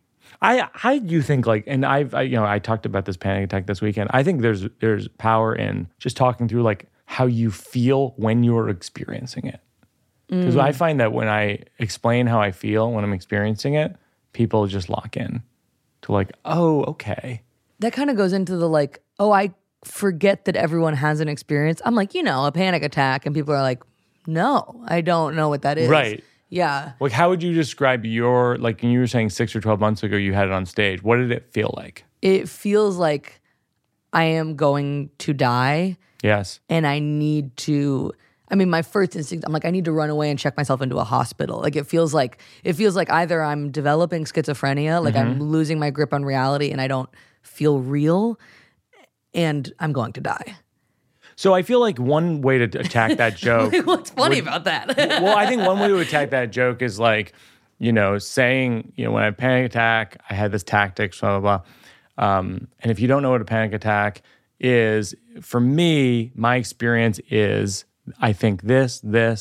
S1: I do think like, and I talked about this panic attack this weekend. I think there's power in just talking through like how you feel when you're experiencing it. Because I find that when I explain how I feel when I'm experiencing it, people just lock in to like, oh, okay.
S2: That kind of goes into the like, oh, I forget that everyone has an experience. I'm like, a panic attack. And people are like, no, I don't know what that is.
S1: Right.
S2: Yeah.
S1: Like, how would you describe like you were saying 6 or 12 months ago, you had it on stage. What did it feel like?
S2: It feels like I am going to die
S1: Yes.
S2: and I need to, my first instinct, I'm like, I need to run away and check myself into a hospital. Like it feels like either I'm developing schizophrenia, like I'm losing my grip on reality and I don't feel real and I'm going to die.
S1: So I feel like one way to attack that joke.
S2: What's funny about that?
S1: Well, I think one way to attack that joke is like, saying, when I have a panic attack, I had this tactic, blah, blah, blah. And if you don't know what a panic attack is, for me, my experience is I think this.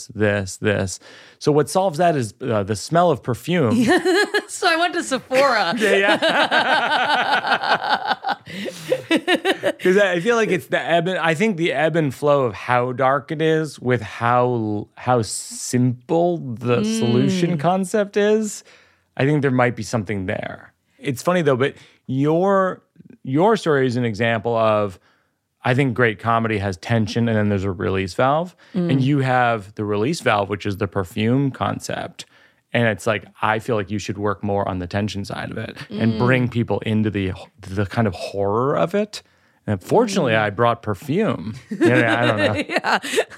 S1: So what solves that is the smell of perfume.
S2: So I went to Sephora.
S1: Because I feel like it's the ebb and flow of how dark it is with how simple the solution concept is. I think there might be something there. It's funny though, but your story is an example of, I think great comedy has tension and then there's a release valve. And you have the release valve, which is the perfume concept. And it's like, I feel like you should work more on the tension side of it and bring people into the kind of horror of it. And fortunately, I brought perfume. I don't know.
S2: Yeah.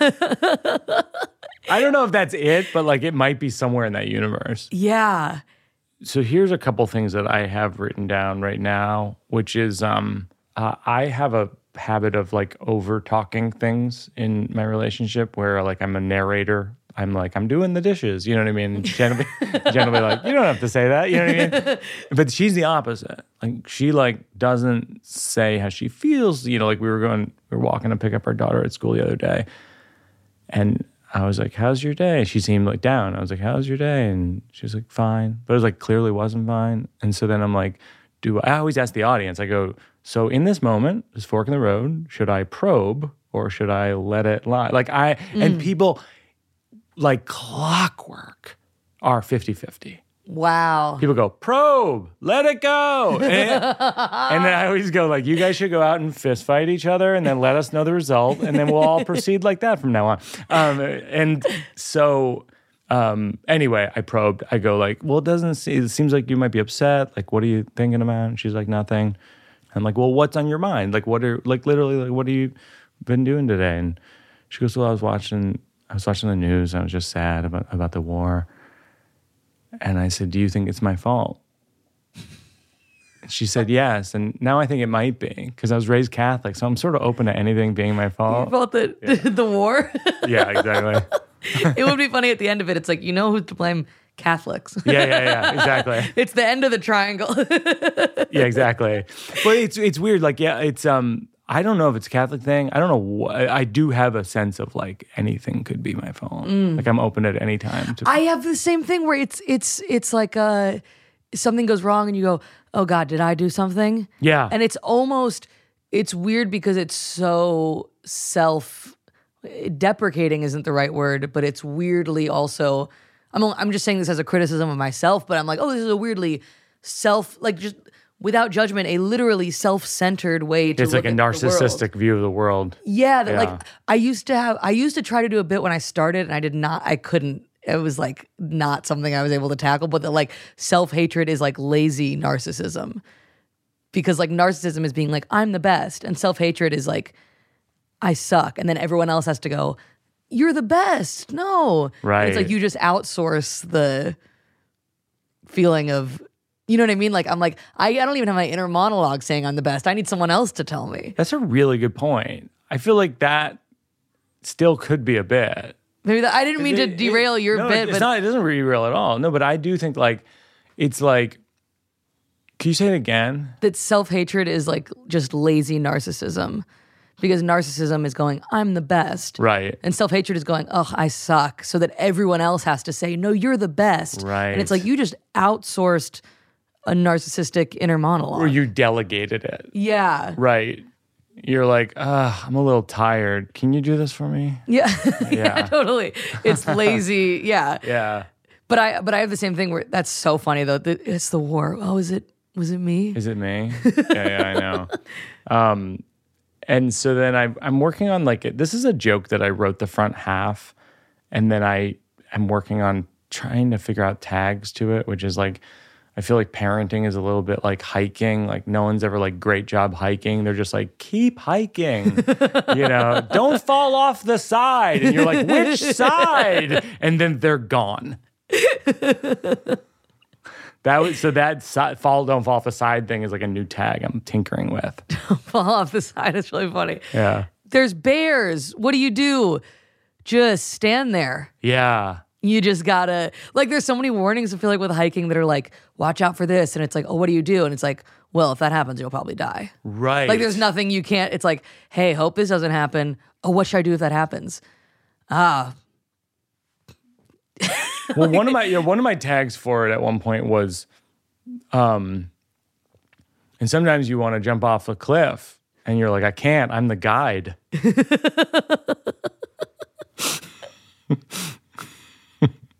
S1: I don't know if that's it, but like it might be somewhere in that universe.
S2: Yeah.
S1: So here's a couple things that I have written down right now, which is I have a habit of like over talking things in my relationship where like I'm a narrator. I'm like, I'm doing the dishes, you know what I mean? And Jen will be like, you don't have to say that, you know what I mean? But she's the opposite. Like she like doesn't say how she feels. You know, like we were walking to pick up our daughter at school the other day. And I was like, how's your day? She seemed like down. I was like, how's your day? And she was like, fine. But it was like clearly wasn't fine. And so then I'm like, I always ask the audience, I go, so in this moment, this fork in the road, should I probe or should I let it lie? Like and people like clockwork are 50-50.
S2: Wow.
S1: People go, probe, let it go. And then I always go like, you guys should go out and fist fight each other and then let us know the result. And then we'll all proceed like that from now on. And so anyway, I probed. I go like, well, it seems like you might be upset. Like, what are you thinking about? And she's like, nothing. I'm like, well, what's on your mind? Like, what have you been doing today? And she goes, well, I was watching the news. I was just sad about the war. And I said, do you think it's my fault? She said yes. And now I think it might be because I was raised Catholic. So I'm sort of open to anything being my fault.
S2: You felt the war?
S1: Yeah, exactly.
S2: It would be funny at the end of it. It's like, you know who's to blame? Catholics.
S1: Yeah, exactly.
S2: It's the end of the triangle.
S1: Yeah, exactly. But it's weird. Like, yeah, it's I don't know if it's a Catholic thing. I don't know. I do have a sense of like anything could be my fault. Like I'm open at any time.
S2: I have the same thing where it's like something goes wrong and you go, oh God, did I do something?
S1: Yeah.
S2: And it's weird because it's so self-deprecating isn't the right word, but it's weirdly also, I'm just saying this as a criticism of myself, but I'm like, oh, this is a weirdly just without judgment, a literally self-centered way to
S1: it's
S2: look
S1: like a
S2: at
S1: narcissistic view of the world.
S2: Yeah, like I used to try to do a bit when I started and I couldn't. It was like not something I was able to tackle, but that like self-hatred is like lazy narcissism. Because like narcissism is being like, I'm the best. And self-hatred is like, I suck. And then everyone else has to go, you're the best. No.
S1: Right.
S2: It's like you just outsource the feeling of, you know what I mean? Like, I'm like, I don't even have my inner monologue saying I'm the best. I need someone else to tell me.
S1: That's a really good point. I feel like that still could be a bit.
S2: Maybe I didn't mean to derail your bit.
S1: It's not. It doesn't derail at all. No, but I do think like, it's like, can you say it again?
S2: That self-hatred is like just lazy narcissism. Because narcissism is going, I'm the best.
S1: Right.
S2: And self-hatred is going, oh, I suck. So that everyone else has to say, no, you're the best.
S1: Right.
S2: And it's like you just outsourced a narcissistic inner monologue.
S1: Or you delegated it.
S2: Yeah.
S1: Right. You're like, I'm a little tired. Can you do this for me?
S2: Yeah. Yeah, totally. It's lazy. Yeah.
S1: Yeah.
S2: But I have the same thing where that's so funny though. It's the war. Oh, was it me?
S1: Is it me? Yeah, I know. And so then I'm working on this is a joke that I wrote the front half, and then I'm working on trying to figure out tags to it, which is like, I feel like parenting is a little bit like hiking. Like no one's ever like, great job hiking. They're just like, keep hiking, don't fall off the side. And you're like, which side? And then they're gone. Don't fall off the side thing is like a new tag I'm tinkering with.
S2: Fall off the side. It's really funny.
S1: Yeah.
S2: There's bears. What do? Just stand there.
S1: Yeah.
S2: You just gotta, like, there's so many warnings I feel like with hiking that are like, watch out for this. And it's like, oh, what do? And it's like, well, if that happens, you'll probably die.
S1: Right.
S2: Like there's nothing you can't, it's like, hey, hope this doesn't happen. Oh, what should I do if that happens?
S1: Well, one of my tags for it at one point was, and sometimes you want to jump off a cliff, and you're like, I can't. I'm the guide.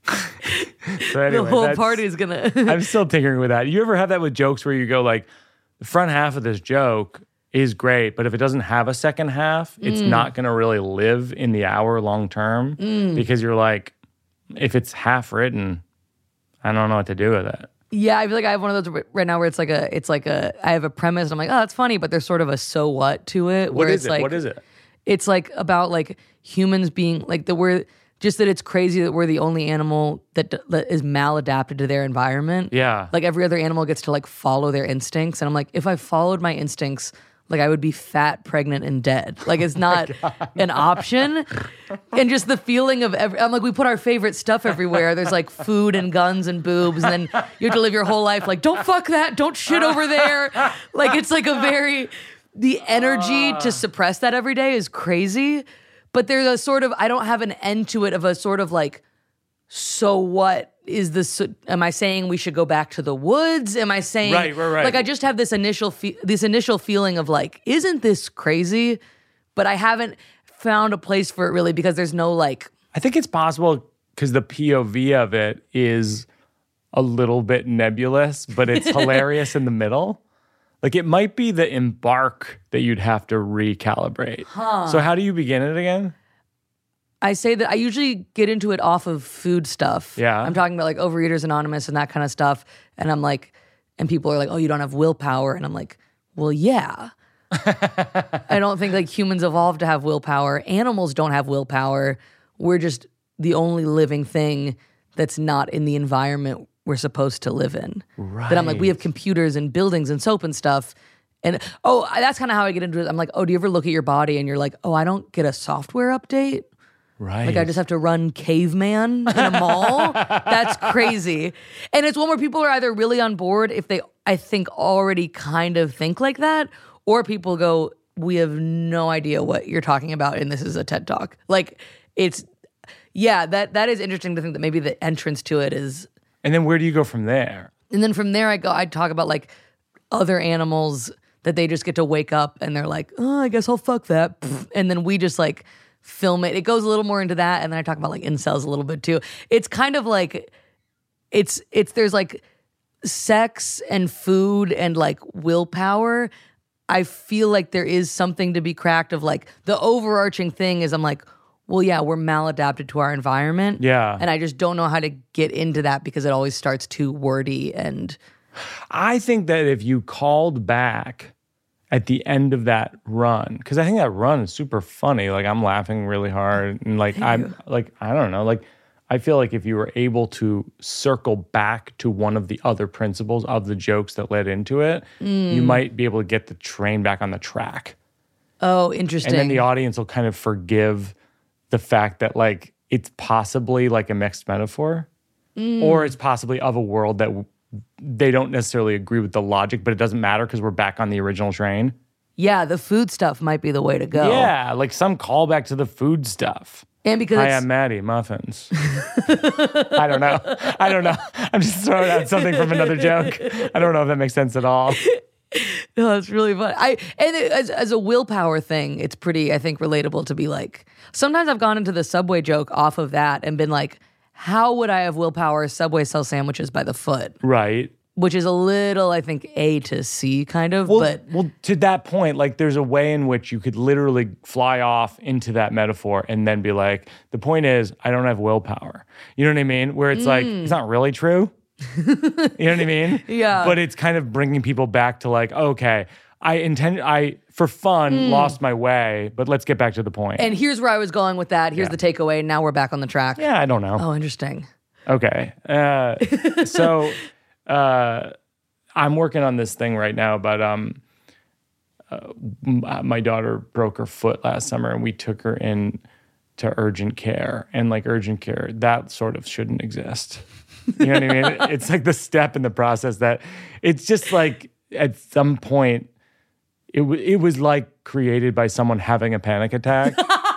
S1: So anyway,
S2: the whole party is gonna.
S1: I'm still tinkering with that. You ever have that with jokes where you go like, the front half of this joke is great, but if it doesn't have a second half, it's not going to really live in the hour long term because you're like, if it's half written, I don't know what to do with it.
S2: Yeah, I feel like I have one of those right now where it's like I have a premise and I'm like, oh, that's funny, but there's sort of a so what to it.
S1: What
S2: where
S1: is
S2: it's
S1: it?
S2: like,
S1: What is it?
S2: It's like about like humans being like just that it's crazy that we're the only animal that is maladapted to their environment.
S1: Yeah.
S2: Like every other animal gets to like follow their instincts. And I'm like, if I followed my instincts, like I would be fat, pregnant, and dead. Like it's not an option. And just the feeling of I'm like, we put our favorite stuff everywhere. There's like food and guns and boobs. And then you have to live your whole life like, don't fuck that. Don't shit over there. Like it's like the energy to suppress that every day is crazy. But there's a sort of, I don't have an end to it of a sort of like, so what is this? Am I saying we should go back to the woods? Am I saying,
S1: right.
S2: Like I just have this initial feeling of like, isn't this crazy? But I haven't found a place for it really because there's no like.
S1: I think it's possible because the POV of it is a little bit nebulous, but it's hilarious in the middle. Like it might be the embark that you'd have to recalibrate. So how do you begin it again?
S2: I say that I usually get into it off of food stuff.
S1: Yeah.
S2: I'm talking about like Overeaters Anonymous and that kind of stuff. And I'm like, and people are like, oh, you don't have willpower. And I'm like, well, yeah. I don't think like humans evolved to have willpower. Animals don't have willpower. We're just the only living thing that's not in the environment we're supposed to live in.
S1: Right.
S2: That I'm like, we have computers and buildings and soap and stuff. And that's kind of how I get into it. I'm like, oh, do you ever look at your body and you're like, oh, I don't get a software update?
S1: Right.
S2: Like I just have to run caveman in a mall? That's crazy. And it's one where people are either really on board if they, I think, already kind of think like that, or people go, we have no idea what you're talking about and this is a TED Talk. Like that is interesting to think that maybe the entrance to it is.
S1: And then where do you go from there?
S2: And then from there I talk about like other animals that they just get to wake up and they're like, oh, I guess I'll fuck that. And then we just like film it. It goes a little more into that. And then I talk about like incels a little bit too. It's kind of like, there's like sex and food and like willpower. I feel like there is something to be cracked of like the overarching thing is I'm like, well, yeah, we're maladapted to our environment.
S1: Yeah.
S2: And I just don't know how to get into that because it always starts too wordy. And
S1: I think that if you called back at the end of that run, because I think that run is super funny. Like I'm laughing really hard. And like, I'm like, I don't know. Like I feel like if you were able to circle back to one of the other principles of the jokes that led into it, you might be able to get the train back on the track.
S2: Oh, interesting.
S1: And then the audience will kind of forgive the fact that like it's possibly like a mixed metaphor or it's possibly of a world that they don't necessarily agree with the logic, but it doesn't matter because we're back on the original train.
S2: Yeah, the food stuff might be the way to go.
S1: Yeah, like some callback to the food stuff.
S2: And because
S1: Hi, I'm Maddie, muffins. I don't know. I'm just throwing out something from another joke. I don't know if that makes sense at all.
S2: No, it's really fun. As a willpower thing, it's pretty, I think, relatable to be like, sometimes I've gone into the Subway joke off of that and been like, how would I have willpower? Subway sells sandwiches by the foot.
S1: Right.
S2: Which is a little, I think, A to C kind of.
S1: Well, to that point, like there's a way in which you could literally fly off into that metaphor and then be like, the point is, I don't have willpower. You know what I mean? Where it's like, it's not really true. You know what I mean?
S2: Yeah.
S1: But it's kind of bringing people back to like, okay, I for fun lost my way, but let's get back to the point.
S2: And here's where I was going with that. Here's the takeaway. Now we're back on the track.
S1: Yeah, I don't know.
S2: Oh, interesting.
S1: Okay. So I'm working on this thing right now, but my daughter broke her foot last summer and we took her in to urgent care. And like urgent care, that sort of shouldn't exist. You know what I mean? It's like the step in the process that it's just like at some point, it was like created by someone having a panic attack.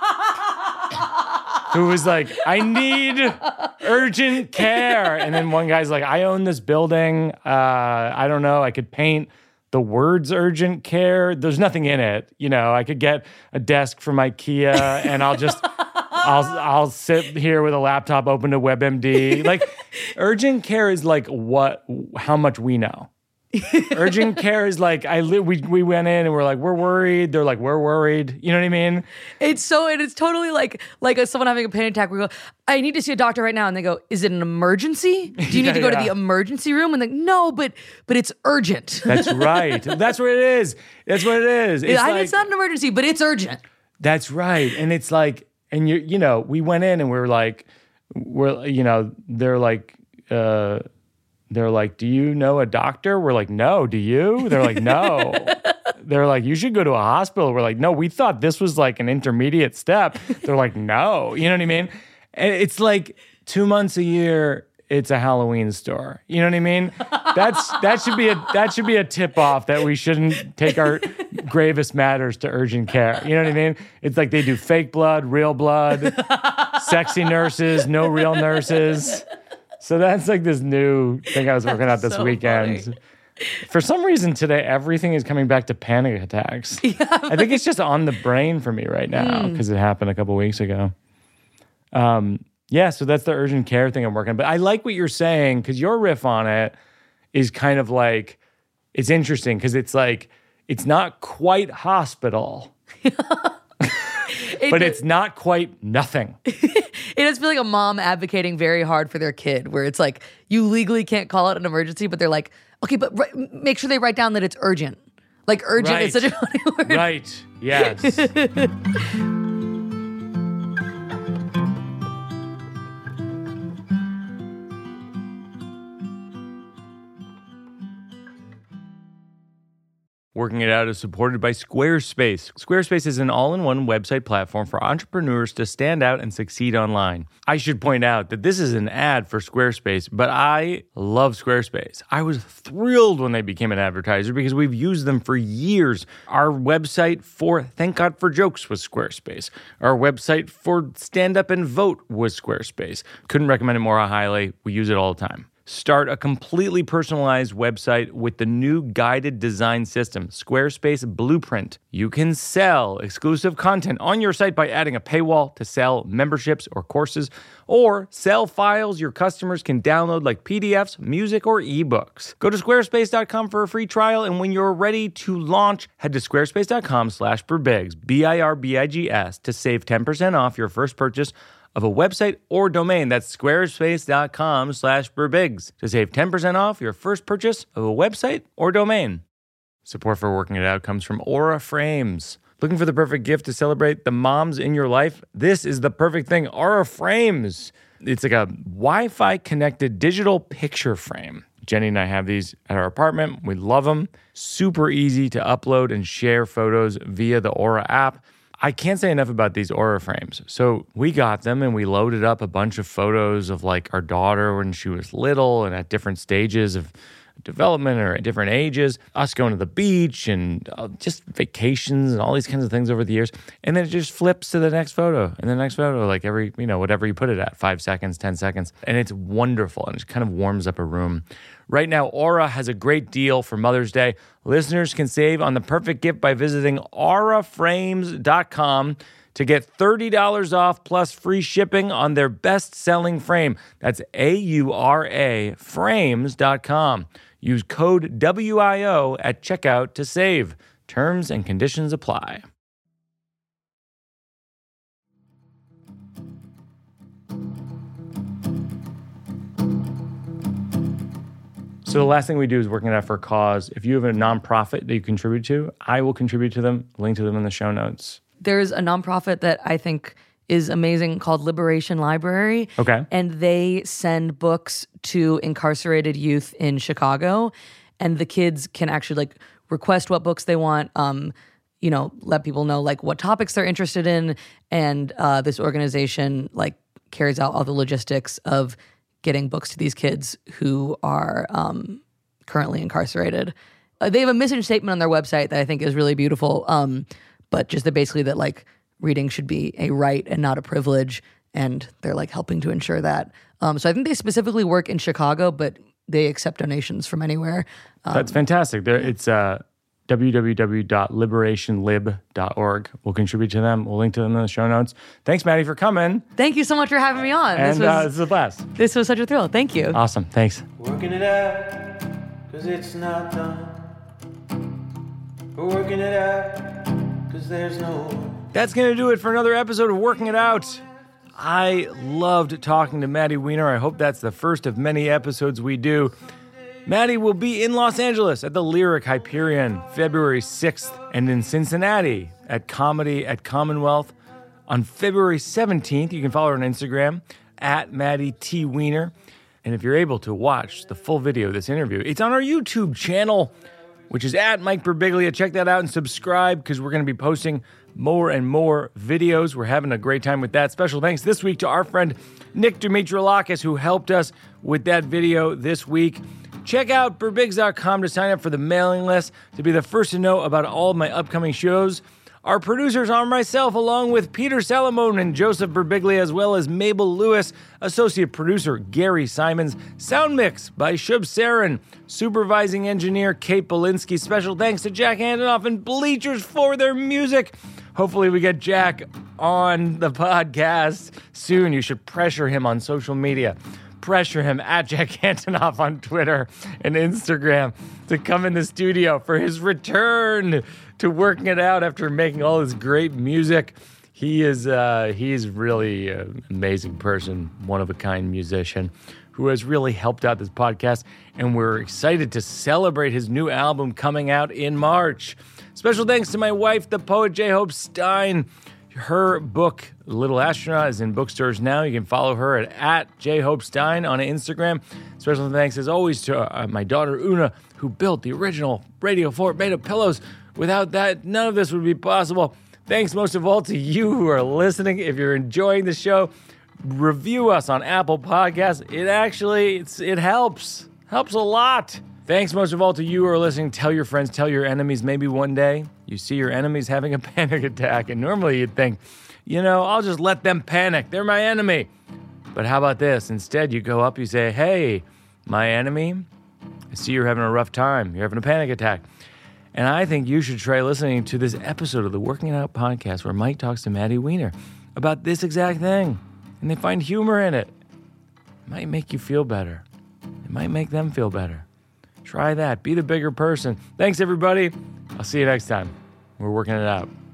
S1: Who was like, I need urgent care. And then one guy's like, I own this building. I don't know. I could paint the words urgent care. There's nothing in it. You know, I could get a desk from IKEA and I'll sit here with a laptop open to WebMD. Like urgent care is like how much we know. Urgent care is like, we went in and we're like, we're worried. They're like, we're worried. You know what I mean?
S2: It's totally like someone having a panic attack. We go, I need to see a doctor right now. And they go, is it an emergency? Do you need to go to the emergency room? And they no, but it's urgent.
S1: That's right. That's what it is. That's what it is.
S2: It's not an emergency, but it's urgent.
S1: That's right. And it's like, and we went in and they're like, do you know a doctor? We're like, no. Do you? They're like, no. They're like, you should go to a hospital. We're like, no, we thought this was like an intermediate step. They're like, no. You know what I mean? And it's like 2 months a year, it's a Halloween store. You know what I mean? That should be a tip off that we shouldn't take our gravest matters to urgent care. You know what I mean? It's like they do fake blood, real blood, sexy nurses, no real nurses. So that's like this new thing I was working out this weekend. Funny. For some reason today, everything is coming back to panic attacks. Yeah, I think it's just on the brain for me right now because it happened a couple weeks ago. So that's the urgent care thing I'm working on. But I like what you're saying because your riff on it is kind of like, it's interesting because it's like, it's not quite hospital. But it's not quite nothing.
S2: It does feel like a mom advocating very hard for their kid, where it's like, you legally can't call it an emergency, but they're like, okay, but make sure they write down that it's urgent. Like, urgent is such a funny word.
S1: Right, yes. Working It Out is supported by Squarespace. Squarespace is an all-in-one website platform for entrepreneurs to stand out and succeed online. I should point out that this is an ad for Squarespace, but I love Squarespace. I was thrilled when they became an advertiser because we've used them for years. Our website for Thank God for Jokes was Squarespace. Our website for Stand Up and Vote was Squarespace. Couldn't recommend it more highly. We use it all the time. Start a completely personalized website with the new guided design system, Squarespace Blueprint. You can sell exclusive content on your site by adding a paywall to sell memberships or courses, or sell files your customers can download like PDFs, music, or ebooks. Go to squarespace.com for a free trial, and when you're ready to launch, head to squarespace.com/birbigs, BIRBIGS, to save 10% off your first purchase of a website or domain. That's squarespace.com/birbigs to save 10% off your first purchase of a website or domain. Support for Working It Out comes from Aura Frames. Looking for the perfect gift to celebrate the moms in your life? This is the perfect thing. Aura Frames. It's like a Wi-Fi connected digital picture frame. Jenny and I have these at our apartment. We love them. Super easy to upload and share photos via the Aura app. I can't say enough about these Aura frames. So we got them and we loaded up a bunch of photos of like our daughter when she was little and at different stages of development or at different ages, us going to the beach and just vacations and all these kinds of things over the years. And then it just flips to the next photo and the next photo, like every, whatever you put it at, 5 seconds, 10 seconds. And it's wonderful and it kind of warms up a room. Right now, Aura has a great deal for Mother's Day. Listeners can save on the perfect gift by visiting auraframes.com to get $30 off plus free shipping on their best-selling frame. That's AURA frames.com. Use code WIO at checkout to save. Terms and conditions apply. So the last thing we do is Working It Out for a cause. If you have a nonprofit that you contribute to, I will contribute to them. Link to them in the show notes.
S2: There's a nonprofit that I think is amazing called Liberation Library.
S1: Okay.
S2: And they send books to incarcerated youth in Chicago. And the kids can actually like request what books they want, let people know like what topics they're interested in. And this organization like carries out all the logistics of getting books to these kids who are currently incarcerated. They have a mission statement on their website that I think is really beautiful, but just that basically that like reading should be a right and not a privilege, and they're like helping to ensure that. So I think they specifically work in Chicago, but they accept donations from anywhere.
S1: That's fantastic. It's www.liberationlib.org. We'll contribute to them. We'll link to them in the show notes. Thanks, Maddie, for coming.
S2: Thank you so much for having me on.
S1: And this is a blast.
S2: This was such a thrill. Thank you.
S1: Awesome. Thanks.
S3: Working it out. 'cause it's not done. We're working it out, 'cause there's no...
S1: That's going to do it for another episode of Working It Out. I loved talking to Maddie Weiner. I hope that's the first of many episodes we do. Maddie will be in Los Angeles at the Lyric Hyperion February 6th and in Cincinnati at Comedy at Commonwealth on February 17th. You can follow her on Instagram at Maddie T. Weiner. And if you're able to watch the full video of this interview, it's on our YouTube channel, which is at Mike Birbiglia. Check that out and subscribe because we're going to be posting more and more videos. We're having a great time with that. Special thanks this week to our friend Nick Dimitriolakis, who helped us with that video this week. Check out Birbigs.com to sign up for the mailing list to be the first to know about all of my upcoming shows. Our producers are myself, along with Peter Salamone and Joseph Birbiglia, as well as Mabel Lewis, associate producer Gary Simons, sound mix by Shub Sarin, supervising engineer Kate Belinsky. Special thanks to Jack Antonoff and Bleachers for their music. Hopefully we get Jack on the podcast soon. You should pressure him on social media. Pressure him at Jack Antonoff on Twitter and Instagram to come in the studio for his return to Working It Out after making all this great music. He's really an amazing person, one-of-a-kind musician who has really helped out this podcast, and we're excited to celebrate his new album coming out in March. Special thanks to my wife, the poet J. Hope Stein. Her book, Little Astronaut, is in bookstores now. You can follow her at J. Hope Stein on Instagram. Special thanks, as always, to my daughter, Una, who built the original Radio Fort made of pillows. Without that, none of this would be possible. Thanks most of all to you who are listening. If you're enjoying the show, review us on Apple Podcasts. It helps a lot. Thanks most of all to you who are listening. Tell your friends, tell your enemies. Maybe one day you see your enemies having a panic attack, and normally you'd think, I'll just let them panic. They're my enemy. But how about this? Instead, you go up, you say, hey, my enemy, I see you're having a rough time. You're having a panic attack. And I think you should try listening to this episode of the Working It Out podcast where Mike talks to Maddie Weiner about this exact thing. And they find humor in it. It might make you feel better. It might make them feel better. Try that. Be the bigger person. Thanks, everybody. I'll see you next time. We're working it out.